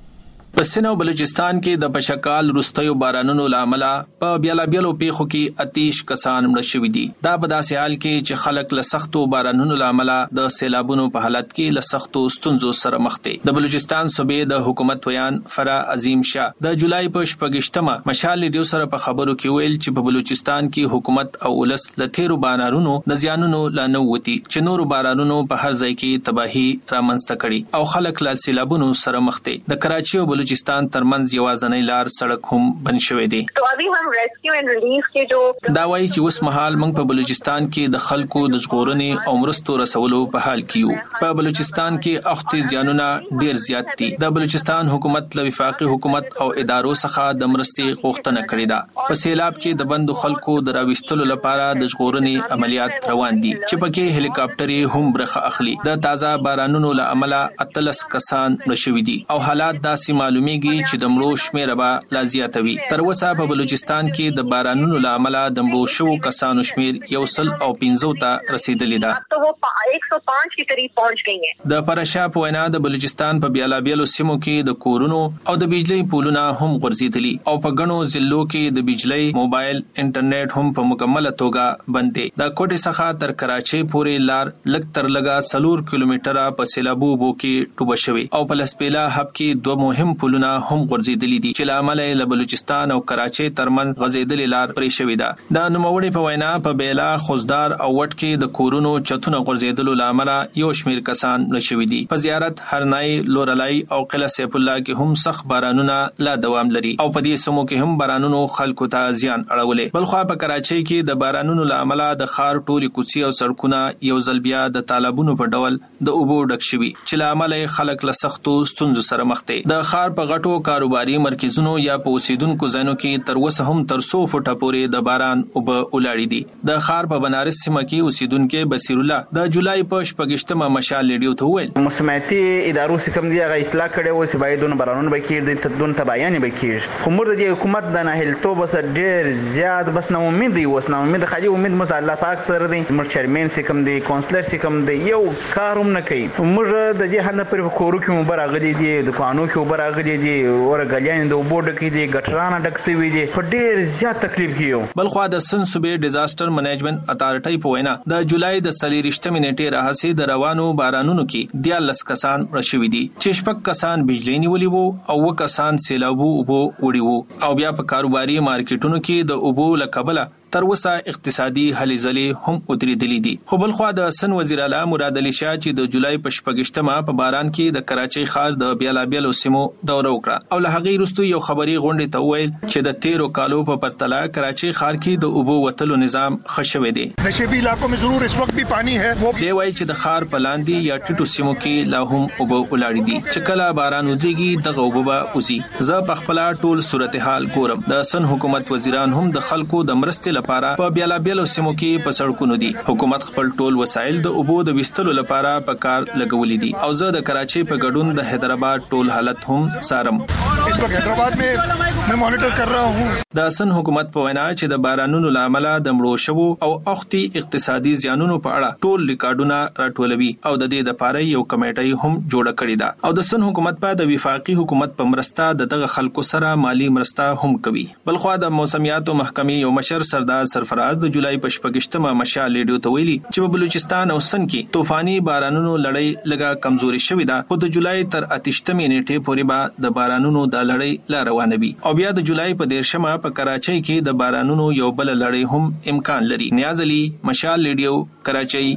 په سند او بلوچستان کې د پشکال رستیو بارانونو لامل په بیلابیلو پیښو کې اتیش کسان مړ شوي دي. دا په داسې حال کې چې خلک له سختو بارانونو لامل د سیلابونو په حالت کې له سختو ستونزو سره مخ دي. د بلوچستان صوبې د حکومت ویان فرا عظیم شاه د جولای په شپږشتمه مشال ریډیو سره په خبرو کې ویل چې په بلوچستان کې حکومت او ولس له تیرو بارانونو د زیانونو لانه وتی چې نورو بارانونو په هر ځای کې تباہي رامنځته کړي او خلک له سیلابونو سره مخ دي. د کراچۍ او بلوچستان ترمنځ یوازنۍ لار سړک هم بند شوی دی. تو ابھی ہم ریسکیو اینڈ ریلیف کے جو دا وایي چې اوس مهال موږ په بلوچستان کې د خلکو د ژغورنې او مرستو رسولو په حال کې یو. په بلوچستان کې اخته زیانونه ډیر زیات دي. د بلوچستان حکومت له وفاقي حکومت او ادارو څخه د مرستې غوښتنه کړې ده. په سیلاب کې د بندو خلکو د راوستلو لپاره د ژغورنې عملیات روان دي چې پکې هلیکاپټرې هم برخه اخلي. د تازه بارانونو له امله اتلس کسان مړ شوي دي او حالات داسې معلومیږي چې د مړو شمېر به لا زیاتوي. تر اوسه په بلوچستان کې د بارانونو له امله د مړو شوو کسانو شمېر یو سل او پنځو ته رسیدلی ده. تو وہ ایک سو پانچ کی قریب پہنچ گئی ہیں. د پرشا په وینا د بلوچستان په بیلابیلو سیمو کې د کورونو او د بجلی پولونه هم غورځېدلي او په غنو ضلعو کې د بجلی موبایل انټرنیټ هم په مکمله توګه بند دي. د کوټې څخه تر کراچۍ پورې لار لږ تر لږه څلور کیلومتره په سیلابو بو کې ټوبه شوې او په لسپیلا هب کې دوه مهم پولونه هم غورځېدلي دي چې لامل یې له بلوچستان او کراچۍ ترمنځ غځېدلې لار پرې شوې ده. د نوموړي په وینا په بیلا خوزدار او وټ کې د کورونو چتونه غورځېدلو لامل یو شمېر کسان مړ شوي دي. په زیارت هرنای لورلای او قلعه سیف الله کې هم سخت بارانونه لا دوام لري او په دې سمو کې هم بارانونو خلکو ته زیان اړولې. بل خو په کراچۍ کې د بارانونو لامل د خار ټولي کوڅې او سړکونه یو ځل بیا د طالبونو په ډول د اوبو ډک شوي چې لامل خلک له سختو ستونزو سره مخ دي. د خار په غټو کاروباري مرکزونو یا په اوسیدونکو ځایونو کې تر اوسه هم تر څو فوټه پورې د باران اوبه ولاړې دي. د خار په بنارس سیمه کې اوسیدونکو بصیر الله د جولای په شپږشتمه مشال ریډیو ته وویل موسمیاتي ادارو څخه دی هغه اطلاع کړې و چې باید دونه بارانونه به کېږي د تدون تباین به کېږي. خو موږ د حکومت د ناهیلتوب سره ډېر زیات بس نو امید دی اوس نو امید خالي امید مو د الله پاک سره دی. موږ چیرمن سکم دی کونسلر سکم دی یو کاروم نه کوي. موږ د دې هنه پر کورو کې مو براغلي دي د قانون کې وبراغلي دي ور غلیان د وبو ډکې دي ګټرانه ډک سوي دي په ډېر زیات تکلیف کیو. بل خو د سن صوبې ډیزاستر منیجمنت اتارټي په وینا د جولای د څلورشتمې نیټې راهسي د روانو بارانونو کې دیالس کسان مړ شوي دي چې شپږ کسان بجلی نیولي وو او و کسان سیلابو اوبو وړي وو او بیا په کاروباري مارکیټونو کې د اوبو له کبله تر اوسه اقتصادي هلې ځلې هم ودرېدلې دي. خو بل خو د سن وزیر اعلی مراد علي شاه چې د جولای په شپږشتمه په باران کې د کراچۍ ښار د بیلابیلو سیمو دوره وکړه او له هغې وروسته یو خبري غونډې ته وویل چې د تیرو کالو په پرتله کراچۍ ښار کې د اوبو وتلو نظام ښه شوی دی. نشیبي علاقو میں ضرور اس وقت بھی پانی ہے. دی وایي چې د ښار په لاندې یا ټیټو سیمو کې لا هم اوبه ولاړې دي چې کله باران ودرېږي دغه اوبه به وځي. زه په خپله ټول صورتحال ګورم. د سن حکومت وزیران هم د خلکو د مرستې لپاره په بیلابیلو سیمو کې په سړکونو دي. حکومت خپل ټول وسایل د اوبو د وستلو لپاره په کار لګولې دي او زه د کراچۍ په ګډون د حیدرآباد ټول حالت هم څارم. اس وخت حیدرآباد میں میں مانیټر کر رہا ہوں. د سن حکومت په وینا چې د بارانونو لامل د مړو شوو او اختی اقتصادي زیانونو په اړه ټول ریکارډونه راټولوي او د دې لپاره یو کمیټه هم جوړه کړې ده او د سن حکومت په د وفاقي حکومت په مرسته دغه خلکو سره مالی مرسته هم کوي. بل خو د موسمیاتو محکمې یو مشر سردار سرفراز د جولای په شپږشتمه مشال ریډیو ته ویلي چې په بلوچستان او سن کې طوفاني بارانونو لړۍ لږه کمزوري شوې ده خو د جولای تر اتشتمې نیټې پورې به د بارانونو د لړۍ لا روانه وي او بیا د جولای په دیرشمه په کراچۍ کې د بارانونو یو بل لړۍ هم امکان لري. نیاز علي مشال ریډیو کراچۍ.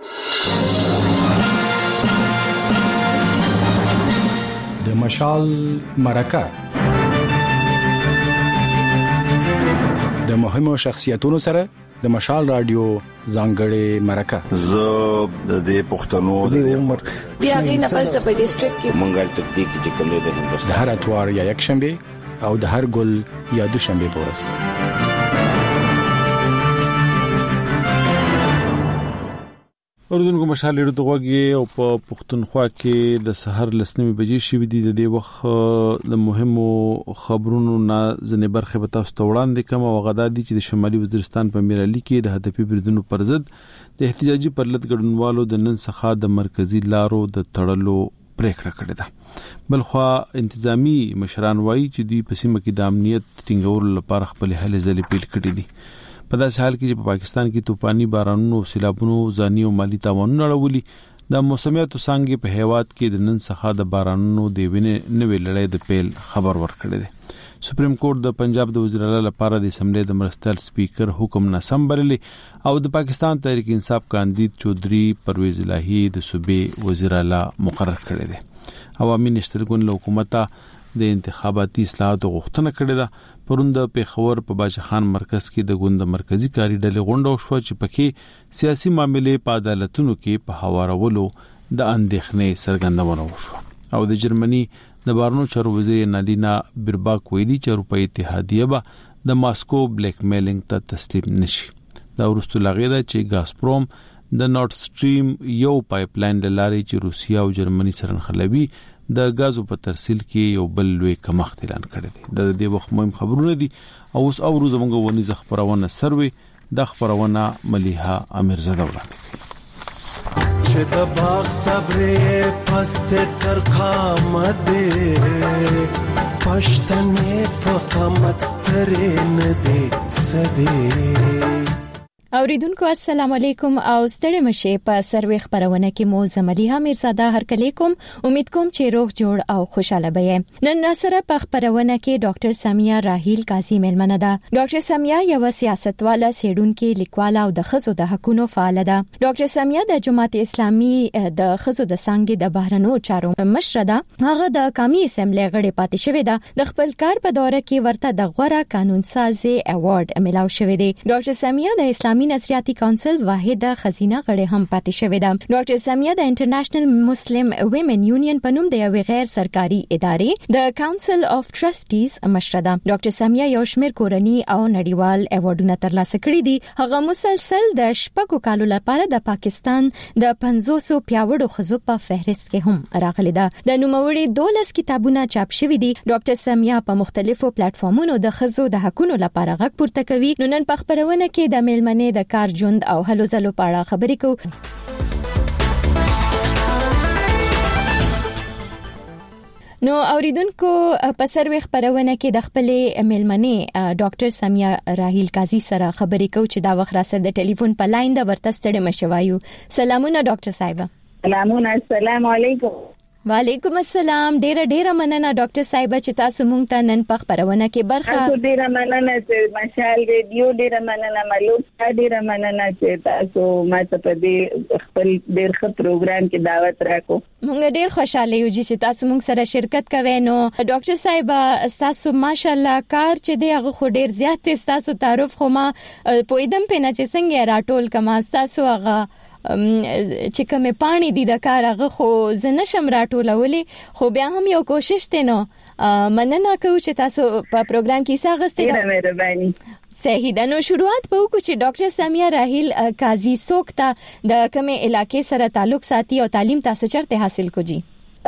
د مشال مرکه د مهمو شخصیتونو سره د مشال رادیو ځانګړې مرکه. زه د دې پښتنو د عمر بیا غي نه پس په ډیسټریکټ کې مونږه تطبیق چې کوم د هندوستان د هر اتوار یا یک شنبه او د هر ګل یا دوشنبه پورس. اردوونکو مشال ډېر دغوږی او په پښتونخوا کې د سحر لسنیمه بجې شوې دي. د دې وخت د مهمو خبرونو نه ځنې برخه به تاسو ته وړاندې کوم او غدا دي چې د شمالي وزیرستان په میرالي کې د هدفي بریدونو پر ضد د احتجاجي پرلط ګډونوالو د نن څخه د مرکزی لارو د تړلو پریکړه کړې ده. بلخوا انتظامی مشران وایي چې دوی په سیمه کې د امنیت ټینګولو لپاره خپل هلې ځلې پیل کړې دي. په داسې حال کې چې په پاکستان کې طوفاني بارانونو او سیلابونو ځاني او مالی تاوانونه اړولي، د موسمیاتو څانګې په هیواد کې د نن څخه د بارانونو د وینې نوې لړۍ د پیل خبر ورکړی دی. سپریم کورټ د پنجاب د وزیر اعلی لپاره د اسمبلی د مرستیال سپیکر حکم ناسم بللی او د پاکستان تحریک انصاف کاندید چودھری پرویز الہی د صوبې وزیر اعلی مقرر کړی دی. عوامي نشترګون له حکومت د انتخاباتي اصلاحاتو غوښتنه کړې ده. پرون د پیښور په باچا خان مرکز کې د ګوند مرکزی کاری ډلې غونډه وشوه چې پکې سیاسي معاملې په عدالتونو کې په هوارولو د اندېښنې څرګندونه وشوه او د جرمني د بارنو چارو وزیر نالینا برباک ویلي چې اروپای اتحادیه به د ماسکو بلیک میلینګ ته تسلیم نشي. دا ورستو لغیده چې غازپروم د نورد سټریم یو پایپ لاین لاري چې روسیا او جرمني سره نښلوي د غازو په ترسیل کې یو بل لوی کمښت اعلان کړی دی. د دې وخت مهم خبرونه دي او اوس اورو زموږ ونی خبرونه سروي د خبرونه مليحه امیرزاده وړاندې چې د باغ صبرې پست تر قامت پښتنې په قامت سترې نه دي سدي. اوریدونکو السلام علیکم او ستړي مشه په سروي خبرونه کې مو زمليها میرزاده هر کلی کوم. امید کوم چې روغ جوړ او خوشاله به. نن سره په خبرونه کې ډاکټر سمیه راهیل قاضي ملمنه ده. ډاکټر سمیه یو سیاستواله سیډونکو لیکواله او د خزو د حقوقو فعال ده. ډاکټر سمیه د جماعت اسلامي د خزو د څنګه د بهرنو چارو مشره ده. هغه د قومي اسمبلی غړي پاتې شوې ده. د خپل کار په دوره کې ورته د غوړه قانون سازي ایوارډ ملاو شوې ده. ډاکټر سمیه د اسلامي نظریاتي کونسل واحده خزینه غړي هم پاتې شوې ده. ډاکټر سمیه د انټرنیشنل مسلم ویمن یونین په نوم د یو غیر سرکاري ادارې د کونسل اف ټرسټیز مشره ده. ډاکټر سمیه یو شمېر کورنی او نړیوال ایوارډونه ترلاسه کړي دي. هغه مسلسل د شپږو کالو لپاره د پاکستان د پنځوس پیاوړو خزو په فهرست کې هم راغلي ده. د نوموړي دولس کتابونه چاپ شوي دي. ډاکټر سمیه په مختلفو پلیټ فارمونو د خزو د حقوقو لپاره غږ پورته کوي. نو نن په خبرونه کې د میلمنې د کار ژوند او هلو ځلو په اړه خبرې کوو. نو اوریدونکو په سروي خبرونه کې د خپلې میلمنې ډاکټر سمیه راهیل قاضي سره خبرې کوو چې دا وخت را سره د ټلیفون په لاین د ورته ستړي مشوایو. سلامونه ډاکټر صاحب. سلامونه. السلام علیکم. وعلیکم السلام. ډیره ډیره مننه ډاکټر صاحب چې تاسو مونږ ته نن په خبرونه کې برخه. تاسو ډیره مننه چې مشال ریډیو ډیره مننه ملوث ډیره مننه چې تاسو ماته په دې خپل ډیر ښه پروګرام کې دعوت راکو. مونږ ډیر خوشاله یو چې تاسو مونږ سره شرکت کوئ. نو ډاکټر صاحب تاسو ماشاءالله کار چې دی هغه خو ډیر زیات تاسو تعارف خو ما پویدم په نه چې څنګه راټول کما تاسو هغه چې کومه پانی دي د کار هغه خو زنه شم راټولولې خو بیا هم یو کوشش ته نو مننه کوم چې تاسو په پروګرام کې ساغستې ډیره مهرباني. صحیح ده. نو شروعات په وکړو چې ډاکټر سمیه راهیل قاضي سوکتا د کومه علاقې سره تعلق ساتي او تعلیم تاسو چرته حاصل کوجی؟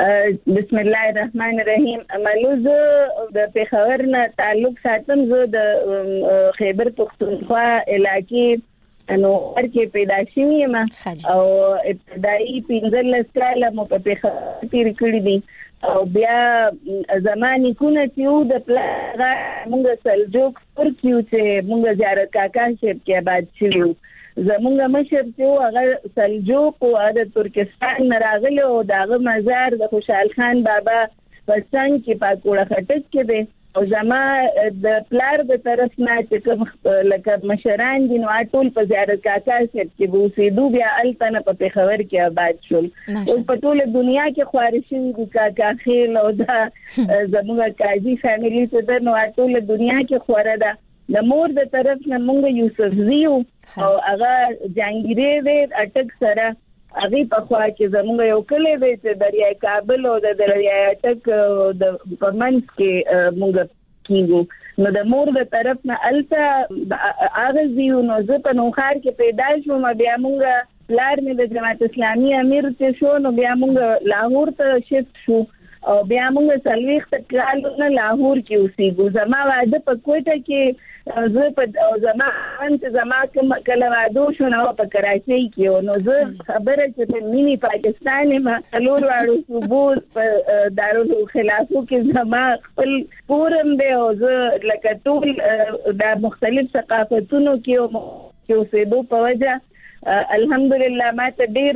بسم الله الرحمن الرحیم. ملوز د پیښور نه تعلق ساتم. زه د خیبر پختونخوا علاقې نو ورکه پیدا شوی یم او ابتدایي پنځلس کاله مو په پیښور کې کړی دي او بیا زماني کونه چې د پلان موږ سلجوک پر کیو چې موږ زیارت کاکا شپ کې آباد شوو. زمونږ مشر چې هغه سلجوک او د ترکستان راغلی او دغه مزار د خوشحال خان بابا په څنګ کې پاکوړه خټک کې دی او زما د پلار د طرف نه چې کوم لکه مشران دي نو ټول په زیارت کاکا شپ کې بو سیدو بیا التنه په پیښور کې آباد شول. او په ټول دنیا کې خوارشي دي کاکا خیل او دا زموږ قاضي فیملی ته د نو ټول دنیا کې خوره ده. د مور د طرف نه مونږ یوسف زیو او هغه جانګيري دې اٹک سره هغه په خوا کې زموږ یو کلی دی چې دریای کابل او د دریای اټک د پرمنس کې موږ کیږو. نو د مور د طرف نه الته هغه زیو نو زه په نوخار کې پیدا شوم. بیا موږ پلار مې د جماعت اسلامي امیر ته شو نو بیا موږ لاهور ته شفت شو او بیا موږ سلويخ ته کالونه لاهور کې اوسېږو. زما واده په کوټه کې زه په زما انت زما کله واده شو نو په کراچۍ کې نو زه خبره چې په مینی پاکستان ما څلور واړو صوبو په دارالخلافو کې زما خپل پورم دی او زه لکه ټول د مختلف ثقافتونو کې او اوسېدو په وجه الحمدلله ما ته ډیر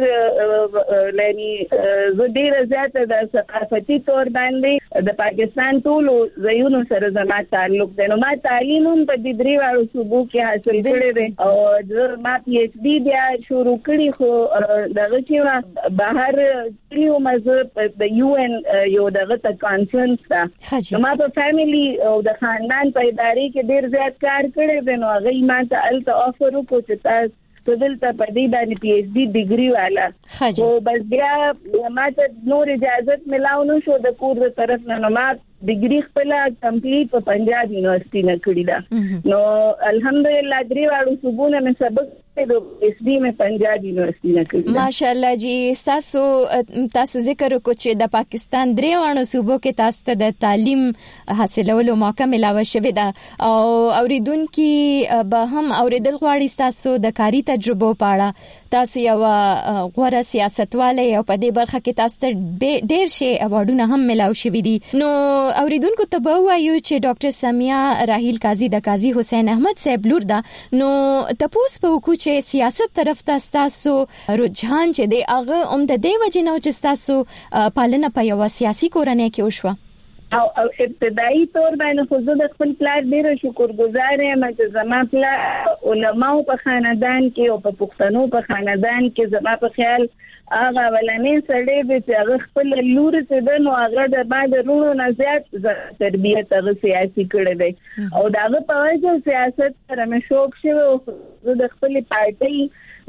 لانی زه ډیر زیاته د ثقافتي تور باندې د پاکستان ټول زيونو سره زما تعلق دی. نو ما تعلیم هم په دې درې واړو صوبو کې حاصل کړی دی او زه ما پی ایچ ډي بیا شروع کړی خو دغه چې بهر کلیو مزه د یو ان یو دغه ته کانفرنس دا ما په فیملی او د خاندان په ادارې کې ډیر زیات کار کړی دی. نو هغه ما ته الته افر وکړ چې تاسو دلته په دې باندې پی ایچ ډي ډیګري والا او بس بیا ما ته نور اجازه ملاو نو شو د کور تر طرف نه. نو ما ډیګري خپل کمپلیټ په پنجاب یونیورسيټي نه کړی دا. نو الحمدلله درې واړو صوبونه مې سبق د اس ډي مې پنجاب یونیورسيټي نه کړی. ماشاءالله جی تاسو تاسو ذکر وکړو چې د پاکستان درې واړو صوبو کې تاسو ته د تعلیم حاصلولو موقع ملاوه شوې ده او اوریدونکو به هم اوریدل غواړي تاسو د کاری تجربه پاړه تاسو یو غوړه سیاستواله او په دې برخه کې تاسو ته ډېر شي اوارډونه هم ملاو شوې دي. نو اوریدونکو ته به وایو چې ډاکټر سمیه راهیل قاضي د قاضي حسین احمد صاحب لور ده. نو تاسو په وکړو چې سیاست طرف ته تاسو رجحان چې دی هغه هم د دې وجه نه چې تاسو پالنه په یو سیاسي کورنۍ کې وشوه او ابتدایي تور باندې خو زه د خپل پلار ډیره شکرګزار یم چې زما پلار علماو په خاندان کې او په پښتنو په خاندان کې زما په خیال هغه ولنې سړی به چې هغه خپل لور څه د نو هغه د بعد رونو نه زیات تربیت هغه سیاسي کړی دی او داغه په وجه سیاست سره مې شوق شوی او زه د خپل پارټي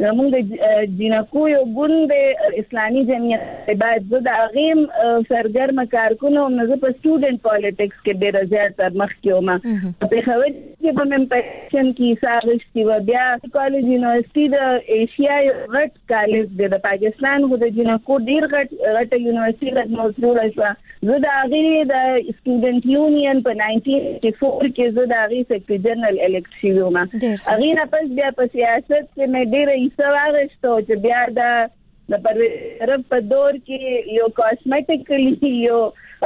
زموږ جنکو یو ګوند اسلامي جمعیت بعد زه د اغیم سرګرم کارکونو مزه په سټوډنټ پالیټکس کې ډېر زیات مخ کېوم په خبرې کې په مم پېشن کې ساغشتي و بیا کالج یونیورسيټي د ایشیا یو غټ کالج د پاکستان خو د جنکو ډېر غټ غټ یونیورسيټي د موضوع شو زه د اغې د سټوډنټ یونین په ناینټین ایټي فور کې زه د اغې سیکرټری جنرال الیکټ شوم اغې نه پس بیا په سیاست کې مې ډېر سواغشتو چې بیا د د طرف په دور کې یو کاسمیټیکلی یو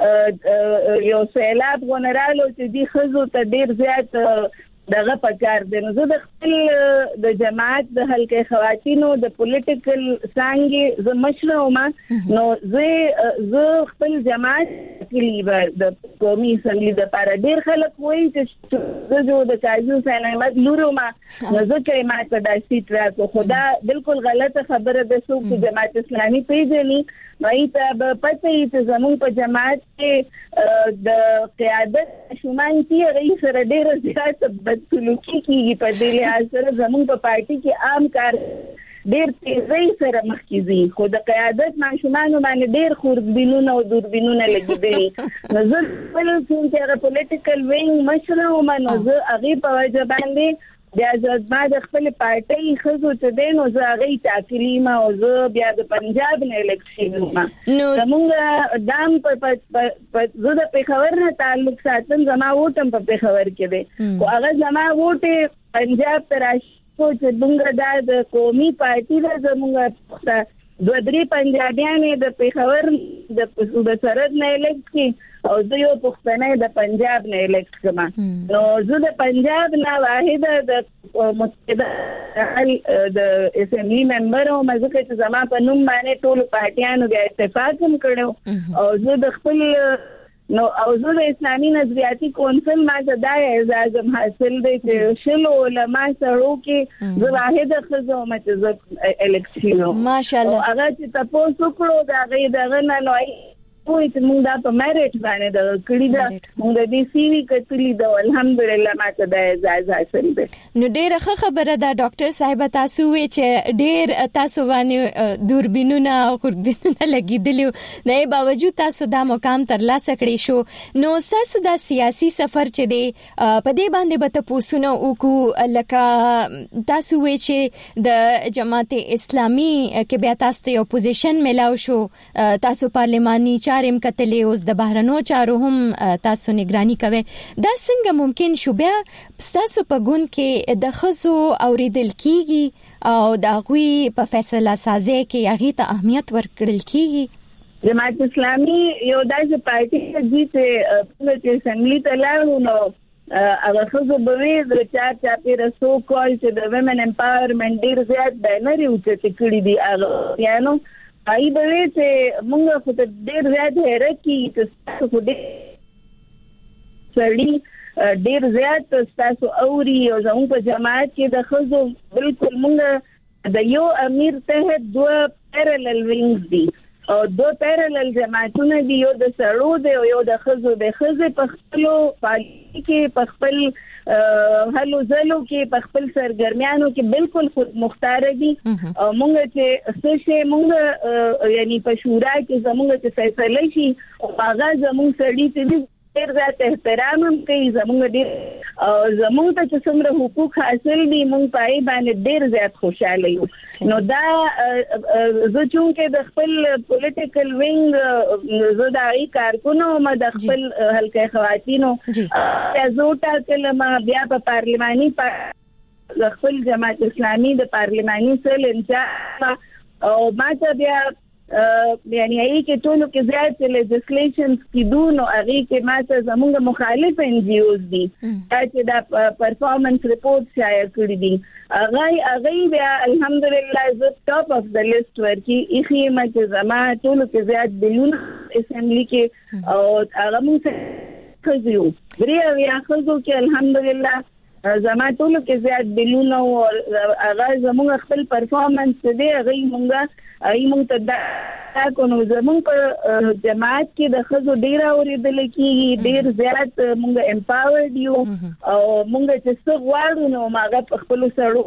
یو سیلاب غونرالو چې دی خزو ته ډیر زیات دغه پکار دي. نو زه د خپل د جماعت د حلقه خواتینو د پولیټیکل څنګه زه مشره وم نو زه زه خپل جماعت کې د قومي اسمبلی د لپاره ډیر خلک وایي چې زه د قاضي حسین احمد لورو ما نو زه کې ما ته د سیټ راکو خدا بالکل غلطه خبره ده چې جماعت اسلامي پیژني نو ته به پته یې چې زموږ په جماعت کې د قیادت شومان کې رئیس سره ډیر زیات بدسلوکي کیږي په دې لحاظ سره زموږ په پارټي کې عام کار ډیر تیزی سره مخکې ځي خو د قیادت ماشومان باندې ډیر خوربینونه او دوربینونه لګیدلي نو زه خپل چې هغه پولیټیکل وینګ مشره وم نو زه هغه په وجه باندې بیا زما د خپل پارټي خزو ته دین او زه هغه تعقیلیم او زه بیا د پنجاب نه الیکشن وم نو زمونږ دام په زه د پیښور نه تعلق ساتم زما ووټم په پیښور کې دی او هغه زما ووټ پنجاب ته راشي چې موږ د قومي پارټي د زموږ دوه درې پنجابیان د پیښور د صوبه سرحد نه الیکټ کی او زه یو پښتنه د پنجاب نه الیکټ کما نو زه د پنجاب نه واحد د متحده د اسمبلی ممبر او مزه چې زما په نوم باندې ټول پارټیانو د اتفاق هم کړو او زه د خپل نو او زه د اسلامي نظریاتي کونسل ما ته دا اعزاز حاصل دی چې شلو علما سره کې زه واحده خزو مته ز الیکشن ماشاءالله هغه چې تاسو کړو دا غي دغه نه نوای وای چې موږ دا په میریټ باندې د کړي دا موږ د دې سی وی کتلی دا الحمدلله ماته د اعزاز حاصل دی. نو ډیره خبره ده ډاکټر صاحب تاسو وی چې ډیر تاسو باندې دوربینونه او خوردینونه لګیدلی نه باوجود تاسو دا مقام ترلاسه کړی شو. نو تاسو دا سیاسي سفر چې دی په دې باندې به تاسو نو وکړو لکه تاسو وی چې د جماعت اسلامي کې بیا تاسو یو پوزیشن ملاو شو تاسو پارلماني چارم کتلې اوس د بهرنو چارو هم تاسو نگرانی کوي. دا څنګه ممکن شو بیا تاسو په ګوند کې د خزو اوریدل کیږي او د غوي په فیصله سازي کې هغه ته اهمیت ورکړل کیږي؟ جماعت اسلامي یو داسې پارټي دی چې په اسمبلی ته لاړو نو هغه خزو به د چار چا پیر سو کول چې د ویمن امپاورمنت ډیر زیات بینر یو چې کړی دی هغه یانو آی به چې موږ خو ته ډیر زیات هره کی چې خو دې سړی ډیر زیات تاسو اوري او زموږ په جماعت کې د خزو بالکل موږ د یو امیر ته دوه پیرالل وینګز دي او دوه پیرالل جماعتونه دي، یو د سړو دی او یو د خزو د خزې په خپلو پالیسي کې په خپل هلو زلو کې په خپل سرګرمیانو کې بالکل خود مختار دي او موږ چې څه شي موږ یعنی په شورا کې زموږ چې فیصله شي او هغه زموږ سړي ته ډیر زیات احترام هم کوي زموږ ډیر او زموږ ته چې څومره حقوق حاصل دي موږ پای باندې ډیر زیات خوشاله یو. نو دا زه چې د خپل پولیټیکل وینګ زه د ای کارکونو ما د خپل هلکه خواتینو زوټا کلمه بیا په پارلماني د خپل جماعت اسلامي د پارلماني سل انچارج او ما ته بیا یعنی ای کې ټولو کې زیات لیجسلیشنز کې دونو هغه کې ماته زموږ مخالف ان جی اوز دي چې دا پرفارمنس ریپورت شایع کړی دي هغه هغه بیا الحمدلله ز ټاپ اف د لیست ورکی اخی مته زما ټولو کې زیات بلون اسمبلی کې او هغه موږ کوزیو بیا بیا خزو کې الحمدلله زما ټولو کې زیات بلون او هغه زموږ خپل پرفارمنس دی هغه موږ ای مونږ ته دا کوو زموږ په جماعت کې د خزو ډیر اوریدل کیږي ډیر زیات مونږ امپاورډ یو او مونږ چې څه غواړو نو ماغه خپل سره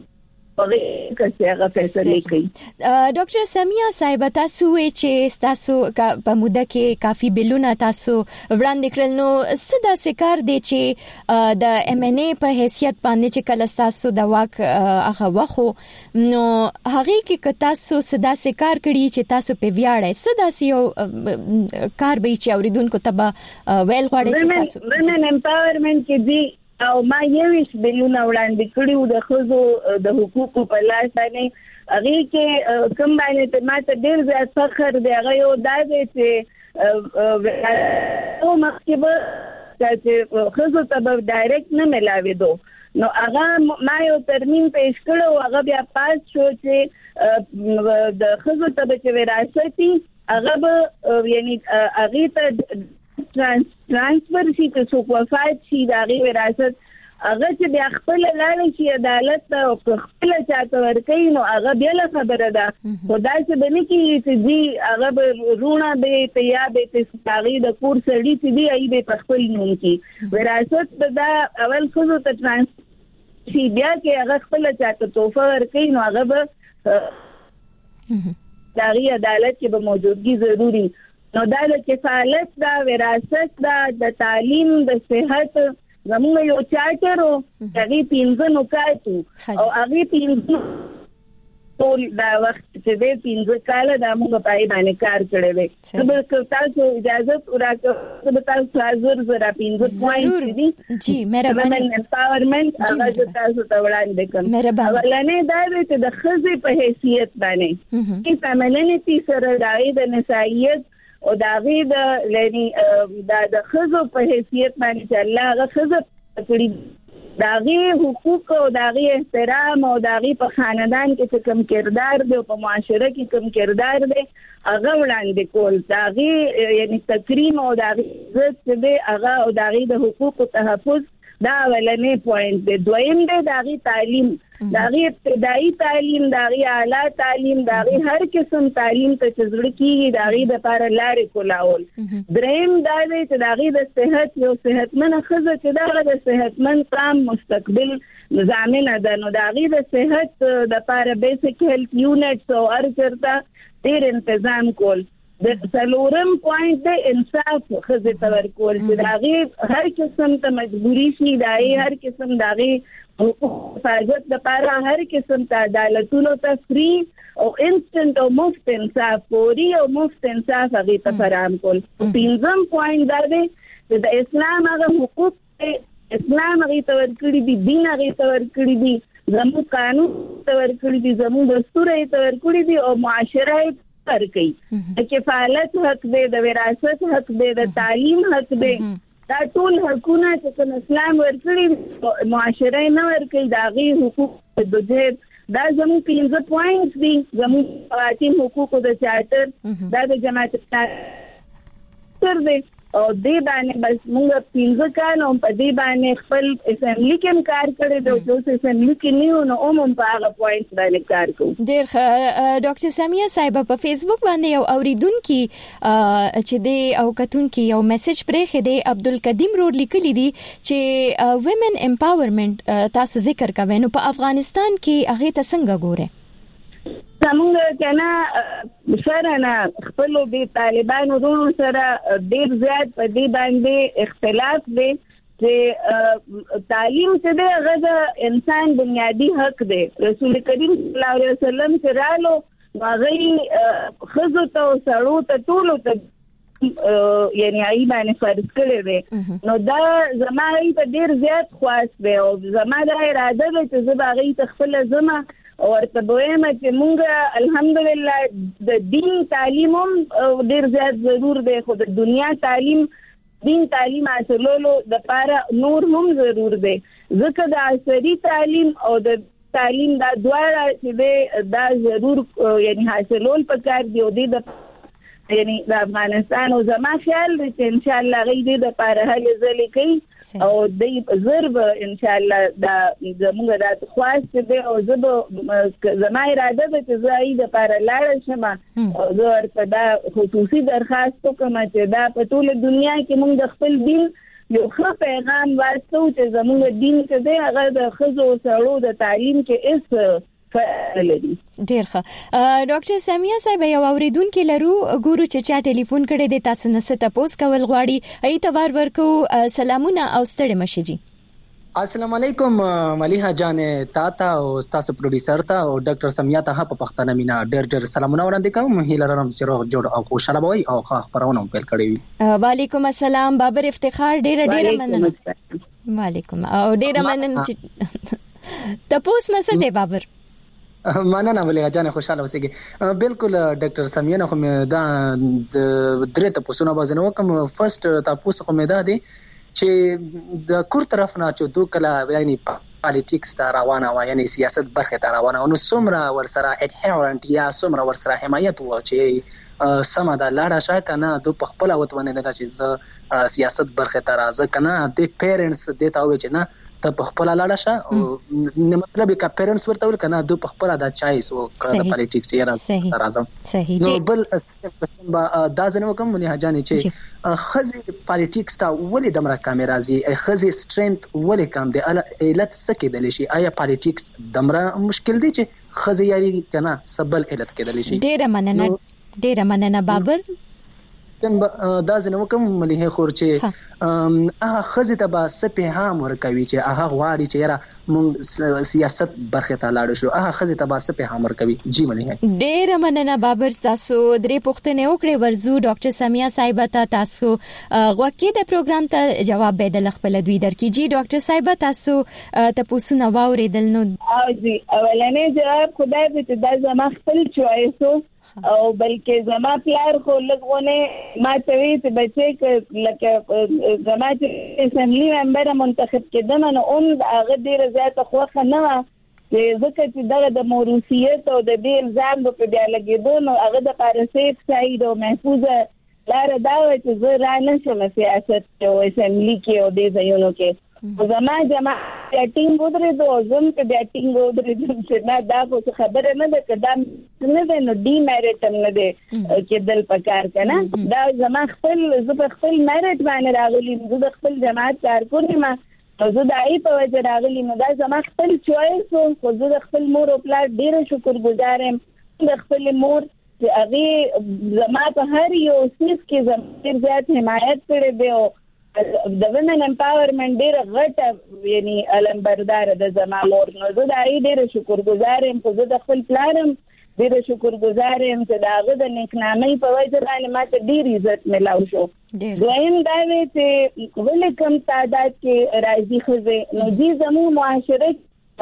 ډاکټر سمیه صاحب تاسو چې تاسو په موده کې کافي بلونه تاسو وړاندې کړل نو څه داسې کار دی چې د ایم ان ای په حیثیت باندې چې کله تاسو د واک هغه وخو نو هغه کې تاسو څه داسې کار کړی چې تاسو په ویاړئ څه داسې یو کار به چې اوریدونکو ته ویل غواړي چې تاسو ومن امپاورمنت کې دی او ما یوش بلونه وړاندې کړیو د خزو د حقوقو په لاس باندې هغه کې کوم باندې ته ماته ډیر زیات فخر دی هغه یو دا دی چې او مخکبه چې خزو ته به ډایرکټ نه ملاوي دو نو هغه ما یو ترمیم پیش کړو هغه بیا پاس شو چې د خزو ته به وراثتي هغه به یعنی هغه ته ترانسفر شي ته څوک وفات شي د هغه وراثت هغه چې بیا خپل لاړ شي عدالت او خپل چاته ورکړي نو هغه بیا له خبره ده خدای څخه بني کې چې دی هغه رونه به ته یا به ته تاغي د کور سړی چې دی ای به خپل نوم کې وراثت دا اول خو ته ترانس شي بیا کې هغه خپل چاته توفه ورکړي نو هغه به داغي عدالت کې به موجودګي ضروری نو دا د کفالت دا وراثت دا د تعلیم د صحت زموږ یو چارټر او هغه پینځه نکات او هغه پینځه ټول دا وخت چې د پینځه کال د موږ په باندې کار کړی دی چې تاسو اجازه ورکړئ چې تاسو حاضر زرا پینځه پوینټ دي جی مهرباني امپاورمنت هغه تاسو ته وړاندې کوم ولنه دا چې د خزې په حیثیت باندې چې فاملنټي سره دای د نسایت او دا غي د لني دا د خزو په حیثیت باندې چې الله هغه خزو کړی دا غي حقوق او دا غي احترام او دا غي په خاندان کې کوم کردار دی او په معاشره کې کوم کردار دی هغه وړاندې کول دا غي یعنی تکریم او دا غي عزت دی هغه او دا غي د حقوق تحفظ دا ولنې پوینټ دی. دویم دی داغي تعلیم، داغي ابتدایي تعلیم، داغي اعلی تعلیم، داغي هر قسم تعلیم ته چزړ کیږي، داغي د لپاره لارې کولاول. دریم دا دی چې داغي د صحت یو صحتمن خزه چې دغه د صحتمن تام مستقبل ضامن ده، نو داغي د صحت د لپاره بیسیک هیلث یونټس او ارچرتا ډیر تنظیم کول. د څلورم پوینټ د انصاف خزه تور کول چې داغي هر قسم ته مجبوری شي، داغي هر قسم داغي حفاظت د لپاره هر قسم ته عدالتونو ته فری او انسټنټ او مفت انصاف، فوري او مفت انصاف هغه ته فراهم کول. پنځم پوینټ دا دی چې د اسلام هغه حقوق اسلام هغه تور کړی دي، دین هغه تور کړی دي، زموږ قانون تور کړی دي، زموږ دستور یې تور کړی دي او معاشره ورکي. د کفالت حق دی، د وراثت حق دی، د تعلیم حق دی، دا ټول حقونه چې اسلام ورکړي معاشره نه ورکي، داغي حقوق د جهاد دا زموږ پنځه پوینټس دي. زموږ خواتین حقوقو د چارټر دا د جماعت تر دی او دې باندې بس موږ پنځه کال هم په دې باندې خپل اسمبلی کې کار کړی دی، چې اسمبلی کې نیو نو هم په هغه پوینټس باندې کار کوو. ډیر ښه. ډاکټر سامیه صاحب په فیسبوک باندې یو اوریدونکو چې دی او کتونکو یو میسج پرې خدي عبدالقدیم روډ لیکلی دی چې ویمن امپاورمنت تاسو ذکر کوئ، نو په افغانستان کې هغه ته څنګه ګوره؟ زمونږ کنه سره نه خپل د طالبانو ورونو سره ډیر زیات په دې باندې اختلاف دی چې تعلیم څه دی، هغه د انسان بنیادی حق دی. رسول کریم صلی الله علیه وسلم چې رالو هغه خزو ته او سړو ته ټولو ته یعنی ای باندې فرض کړی دی. نو دا زما ای په ډیر زیات خواست دی او زما د اراده ده چې زه باغی تخفل زما او ورته دویم چې مونږ الحمدلله د دین تعلیم هم ډیر زیات ضرور دی، خو د دنیا تعلیم دین تعلیم حاصلولو د لپاره نور هم ضرور دی، ځکه د عصري تعلیم او د تعلیم دا دواړه چې دا ضرور یعنی حاصلول پکار دی او د یعنی د افغانستان او زما خیال دی چې ان شاء الله غي دې د لپاره هلي ځلې کوي او د ضرب ان شاء الله د زموږ د خواست دی او زه زما اراده ده چې زه یې د لپاره لاړ شم او زه ورته دا خصوصي درخواست کوم چې دا په ټول دنیا کې موږ د خپل دین یو ښه پیغام ورسو چې زموږ دین کې دی هغه د ښځو او سړو د تعلیم کې اس ډیر ښه. ډاکټر سامیه صاحب یو اوریدونکو لرو ګورو چې چا ټلیفون کړی دی، تاسو نه ست تاسو کول غواړي ای تبار ورکو. سلامونه او ستړي مشه جی. السلام علیکم ملیحه جان تاتا او تاسو پروډوسر ته او ډاکټر سامیه ته په پښتنه مینا ډیر ډیر سلامونه وړاندې کوم. هیله لرم چې روغ جوړ او خوشاله وي او ښه خبرونه پیل کړی وي. وعلیکم السلام بابر افتخار، ډیر ډیر مننه. وعلیکم او ډیر مننه. تاسو مسه دی بابر؟ مننه ملیحه جان، خوشاله اوسئ. بالکل ډاکټر سامیه نه خو دا درې تاسو نه بازنه وکم. فرست تاسو خو مې دا دي چې د کور طرف نه چې دوه کله یعنی پالیټکس ته روانه و، یعنی سیاست برخه ته روانه و، نو څومره ورسره اډهرنت یا څومره ورسره حمایت و چې سم دا لاړه شا کنه دوه په خپل وتونه نه چې ز سیاست برخه ته راځه کنه د پیرنټس د تاوي چې نه ته په خپل لاړه شا او مطلب کا پیرنټس ورته ول کنه دوه په خپل دا چایس او د پالیټکس یې راځم. صحیح. نو بل دا ځنه کوم نه هجانې چې خزي پالیټکس ته ولې دمره کیمرازي خزي سترنث ولې کم دی علت سکه دلی شي؟ آیا پالیټکس دمره مشکل دی چې خزي یاري کنه سبل علت کې دلی شي؟ ډیره مننه ډیره مننه بابر. تن دا ځنه کوم ملي خور چې هغه خزي ته با سپه هم ورکوي چې هغه غواړي چې یاره مونږ سیاست برخه ته لاړ شو، هغه خزي ته با سپه هم ورکوي. جی ملي ډیر مننه بابر. تاسو درې پوښتنې وکړې ورزو ډاکټر سامیه صاحب ته تاسو غوښتي د پروګرام ته جواب بدل خپل دوی درکې. جی ډاکټر صاحب تاسو تاسو نو واوریدل نو جی اولنې جواب خدای دې چې دا زما خپل چوایسو او بلکې زما پلار خو لګونه ما ته وی چې بچي ک لکه زما چې اسمبلی ممبر منتخب کېدم نو اون هغه ډیره زیاته خوخه نه و چې ځکه چې دغه د موروثیت او د دې الزام په بیا لګیدو نو هغه د پارسیف سعید او محفوظه لاره دا و چې زه را نشم سیاست او اسمبلی کې او دې ځایونو کې زما جما ټینګ ودرې دوه زم ته د ټینګ ودرې چې نه دا څه خبره نه ده کدا نه ده نو ډی میریټ نه ده چې دل پکار کنه دا زما خپل زه خپل میریټ باندې راغلی زه خپل جماعت کارکونی ما زه د ای په وجه راغلی نو دا زما خپل چوایس او زه د خپل مور او پلار ډیر شکر گزار یم د خپل مور چې هغه زما په هر یو سیس کې زما زیات حمایت کړې دی او د ومن امپاورمنت ډیر غټه یعنی علمبردار د زما مور نو زه د ای ډیر شکر گزار یم خو زه د خپل پلارم ډیر شکر گزار یم چې داغه د نیکنامۍ په وجه باندې ماته ډیر عزت ملاو شو دویم دا وی چې ولې کم تعداد کې راځي خزه نو دې زمو معاشره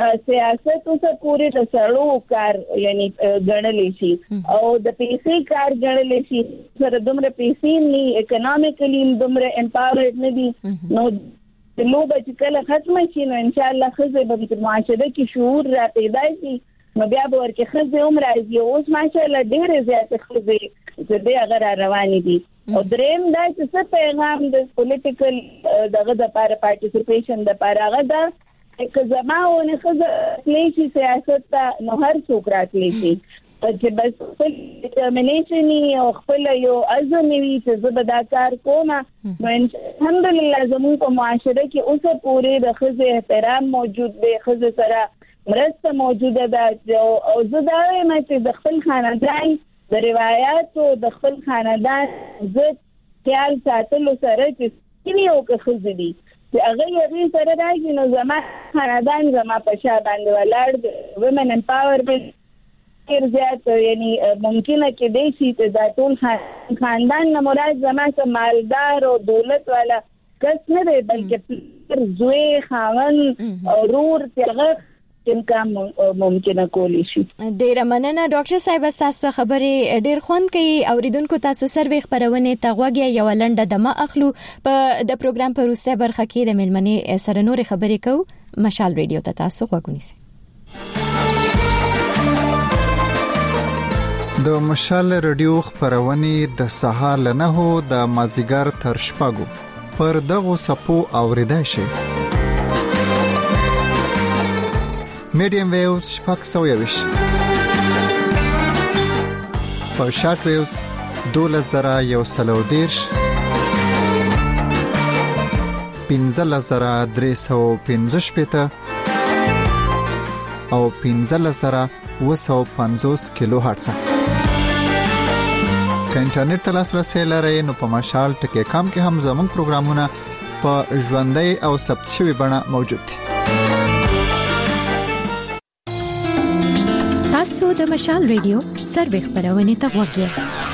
سیاست اوسه پوری د سړو کار یعنی غړلې شي او د پیسې کار غړلې شي سره دومره پیسې نه اکونومیکلی دومره امپاورډ نه دي نو د لو بچ کله ختم شي نو ان شاء الله خزه په معاشره کې شعور را پیدا شي نو بیا به ورکه خزه عمر راځي اوس ماشاءالله ډېر زیات خزه چې دې هغه روانې دي او دریم دا چې څه پیغام د پولیټیکل دغه د لپاره پارټیسیپیشن د لپاره هغه دا که زماونه خزه لیشي سیاست ته نو هر څوک راتلی شي چې بس خپل ډیټرمینیشن او خپل یو عزم وي چې زه به دا کار کوم نو الحمدلله زموږ په معاشره کې اوسه پورې د خزه احترام موجود دی خزه سره مرسته موجوده ده او زه دا وایم چې د خپل خاندان د روایت او د خپل خاندان عزت خیال ساتلو سره چې کینی او که خزه دي چې هغه یې سره راځي نو زما خاندان زما په شا باندې ولاړ دی ومن امپاورمنت ډیر زیات یعنی ممکنه کې دی چې دا ټول خاندان نه مراد زما څخه مالدار او دولت والا کس نه دی بلکې زوی خاون ورور تیغه امکان ممکنه کولی شي ډیر مننه ډاکټر صاحب تاسو خبرې ډیر خوند کوي اوریدونکو تاسو سروي خبرونه تغوګي یو لنډه دمه اخلو په د پروګرام په روسته برخه کې د ملمنې سره نور خبرې کو مشال ریډیو ته تاسو وګورئ د مشال ریډیو خبرونه د سهار لنهو د مازیګر تر شپږو پر دغه سپو اوریدای شي میډیم ویوز شپږ سو یوش په شارټ ویوز دولس زره یو سلو دیرش پنځه زره درې سو پنځه شپېته او پنځه زره اوه سو پنځوس کیلو هرتز که انټرنیټ ته لاسرسي لرئ نو په مشال ټکی کام کې هم زموږ پروګرامونه په ژوندۍ او ثبت شوی بڼه موجود دي تاسو د مشال ریډیو سروي خبرونه ته وګورئ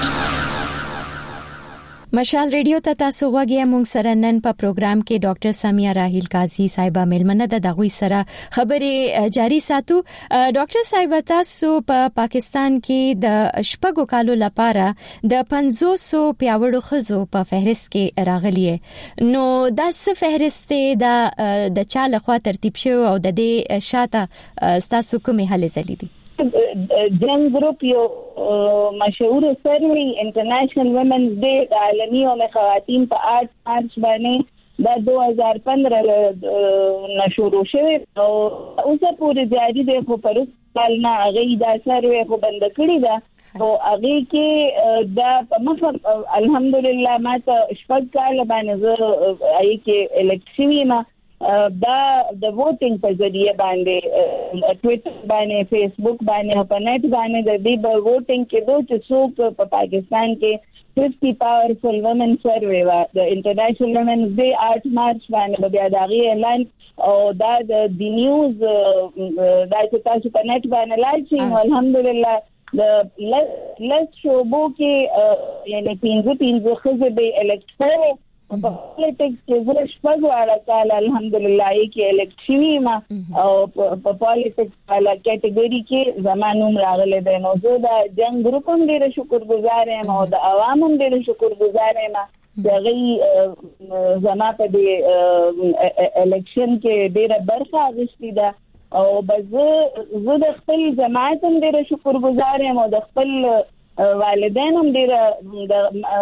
مشال ریډیو ته تاسو وګورئ موږ سره نن په پروګرام کې ډاکټر سامیه راهیل قاضي صاحبہ ملمنه د دغوی سره خبرې جاری ساتو ډاکټر صاحبہ تاسو په پا پاکستان کې د شپږو کالو لپاره د پنځوس پیاوړو خزو په فهرست کې راغلی نو دا څه فهرست د د چا لخوا ترتیب شوی او د دې شاته تاسو کومه هلې زلي دي جنگ گروپ یو مشهور سروي انټرنیشنل وومنز ډے د عالمي او خواتین په آټ مارچ باندې د دو هزار پندرہ نه شروع شوی او اوسه پورې جاری دی خو پر کالنا غي دا سروي خو بند کړی دا او هغه کې دا مخه الحمدلله ماته شپږ کال باندې زه ای کې الیکشن ما دا د ووټینګ په ذریعہ باندې ټویټر باندې فیسبوک باندې په نت باندې د دې په ووټینګ کې دوه چې څوک په پاکستان کې fifty powerful women survey وا د انټرنیشنل وومنز ډے آټ مارچ باندې بیا دا غي اعلان او دا د نیوز دا چې تاسو په نت باندې لایشي الحمدلله د لس شوبو کې یعنی پنځه پنځه خزه به الیکټ کړي په پالیټکس کې زره شپږ واړه کال الحمدلله کې الیکشن ما او په پالیټکس والا کټګوري کې زمانوم راغله د نو زه د جنگ ګروپ هم ډیر شکر گزار یم او د عوام هم ډیر شکر گزار یم دغه زما په دې الیکشن کې ډیر برخه اخیستې ده او بز زه د خپل جماعت هم ډیر شکر گزار یم او د خپل والدین هم ډیر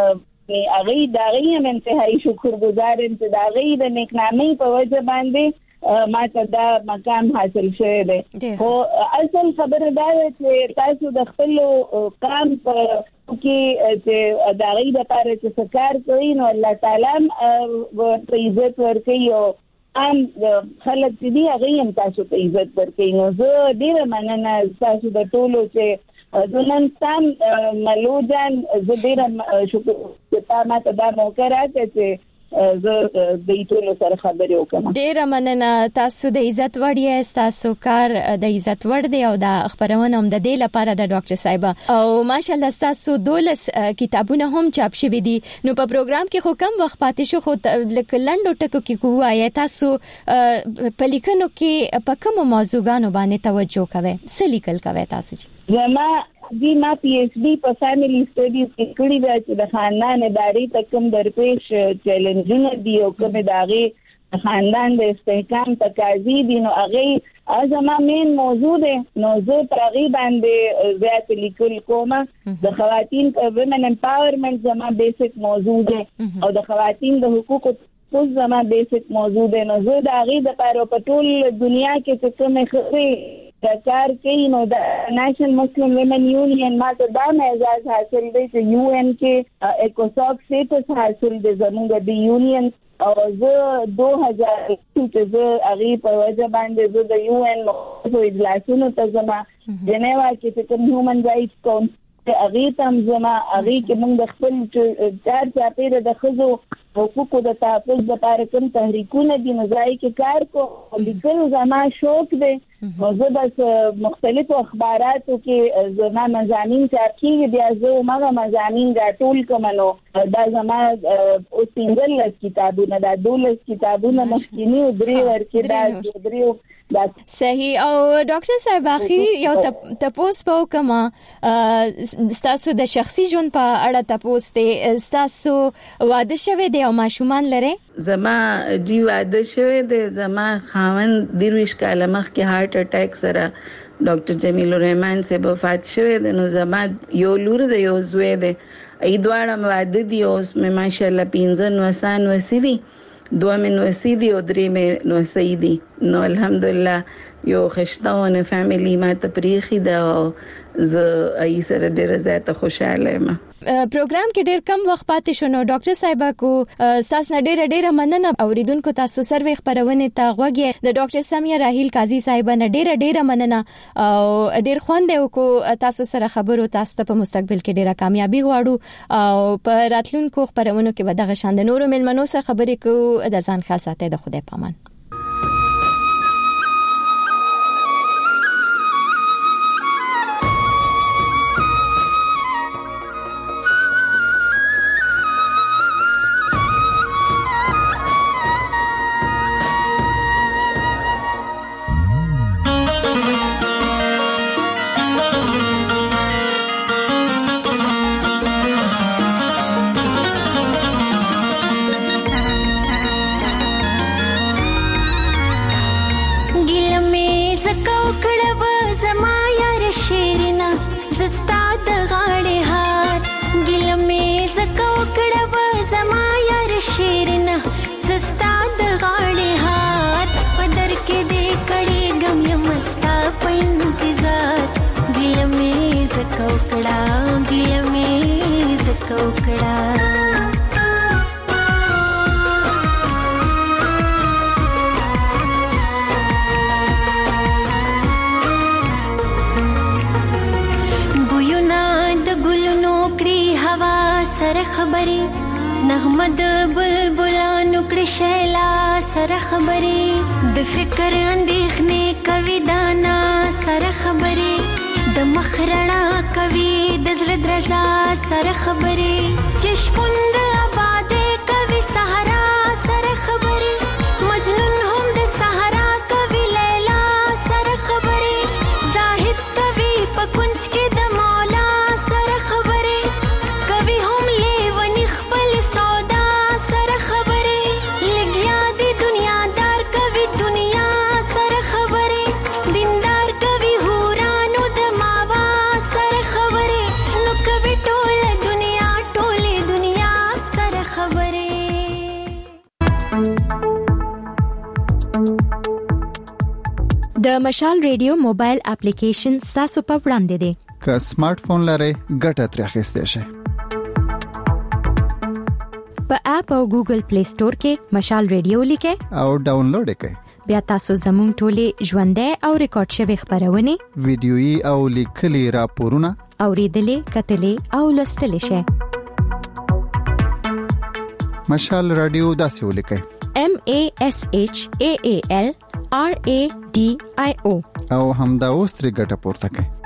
ني هغه دا غي هم انتهایی شکرګزار یم چې دا غي د نیکنامي په وجه باندې ما ته دا مقام حاصل شوی دی. خو اصل خبره دا ده چې تاسو د خپل کام په کې چې دا غي د لپاره چې سکار کوي نو الله تعالی په عزت ورکوي او ام خلک دې هغه هم تاسو ته عزت ورکوي. نو زه ډیره مننه تاسو د ټولو چې دنن سم ملوجان زه ډیره شکر چې تا ما ته دا موقع راکړه چې زه د ټولو سره خبرې وکړم. ډیره مننه، تاسو د عزت وړ یې، تاسو کار د عزت وړ دی او د خبرونه هم د دې لپاره د ډاکټر صاحب او ماشالله تاسو دولس کتابونه هم چاپ شوي دي. نو په پروګرام کې خو کم وخت پاتې شو، خو لکه لنډو ټکو کې کوه تاسو په لیکنو کې په کوم موضوعګانو باندې توجه کوئ؟ څه لیکل کوئ تاسو؟ زما دی ما پی ایچ D په فیملی سټډیز کې کړی دا چې د خاندان ادارې تکم درپېښ چیلنجونه دي او کوم داغه خاندان د استحکام تقاضی دي نو هغه ازما مین موضوع ده. نو زه تقریبا باندې زیات لیکل کوم. د خواتین ویمن امپاورمنت زما بیسیک موضوع ده او د خواتین د حقوقو خو زما بیسیک موضوع ده. نو زه د هغه د پاره په ټول دنیا کې څه کومه خبرې د کار کوي نو د نېشنل مسلم ویمن یونین ما ته دا اعزاز حاصل دی چې یو ان کې ایکوساک سټیټس حاصل دی زموږ د یونین او زه دوه هزار چې زه هغه په وجه باندې زه د یو ان په اجلاسونو ته زما جنیوا کې چې هیومن رائټس کونسل هغه تم زما هغه کې موږ د خپل چار چاپیره د خزو حقوقو د تحفظ لپاره کوم تحریکونه دي نو ځای کې کار کو لیکل زما شوق دی. نو زه بس مختلفو اخباراتو کې زما مضامین چاپ کیږي بیا زه مغه مضامین راټول کوم نو دا زما او سنگل کتابونه دا دولس کتابونه مخکینی او درې ورکې دا درې صحیح. او ډاکټر صاحب اخیری یو تاسو په کومه تاسو د شخصي ژوند په اړه تاسو ته تاسو واده شوه دی او ماشومان لري؟ زما جی واده شوه دی. زما خاوند دیرویش کاله مخکې هارت اٹیک سره ډاکټر جمیل الرحمن صاحب وفات شوه دی. نو زما یو لور دی یو زوی دی. ای دواړه واده دي او مې ماشاءالله پنځه نوسان وسیدي، دوه من وسیدي او درې مې نو سیدي. نو الحمدلله یو خشتاونه فیملی ما ته پریخي دا زه ای سره ډیره زیاته خوشاله یم. پروګرام کې ډیر کم وخت پاتې شو نو ډاکټر صاحب کو تاسو نه ډیره ډیره مننه. اوریدونکو تاسو سروي خبرونه ته غوږی د ډاکټر سمیه راهیل قاضي صاحب نه ډیره ډیره مننه او ډیر خوند یو کو تاسو سره خبرو. تاسو ته په مستقبل کې ډیره کامیابی غواړو او په راتلونکو خبرونو کې به دغه شاند نورو ملمنو سره خبرې کوو. د ځان خیال ساتئ. د خدای پامان. نغمد بلبلانو کړي شیلا سره خبرې د فکر اندېښنې کوي دانا سره خبرې د مخرڼا کوي د زړه درزا سره خبرې چې شپوند آبادې کوي صحرا سره خبرې مجنون هم د صحرا کوي لیلا سره خبرې زاهد کوي په کنج کې د مولا سره خبرې کوي هم لیونی خپل سودا سره خبرې لګیا دي دنیادار کوي دنیا سره خبرې دیندار کوي هورانو د ماوا سره خبرې نو کوي ټول دنیا ټولې دنیا د مشال ریډیو موبایل اپلیکیشن تاسو په وړاندې دی. که سمارټ فون لرئ ګټه ترې اخیستئ شئ. په اپ او ګوګل پلی سٹور کې مشال ریډیو لیکئ او ډاونلوډ کړئ. بیا تاسو زموږ ټولې ژوندۍ او ریکارډ شوی خبرونه، ویډیويي او لیکلي راپورونه اوریدلې، کتلې او لوستلې شئ. مشال رادیو داسې ولیکئ: M A S H A A L R A D I O او همدا اوس ترې ګټه پورته کړئ.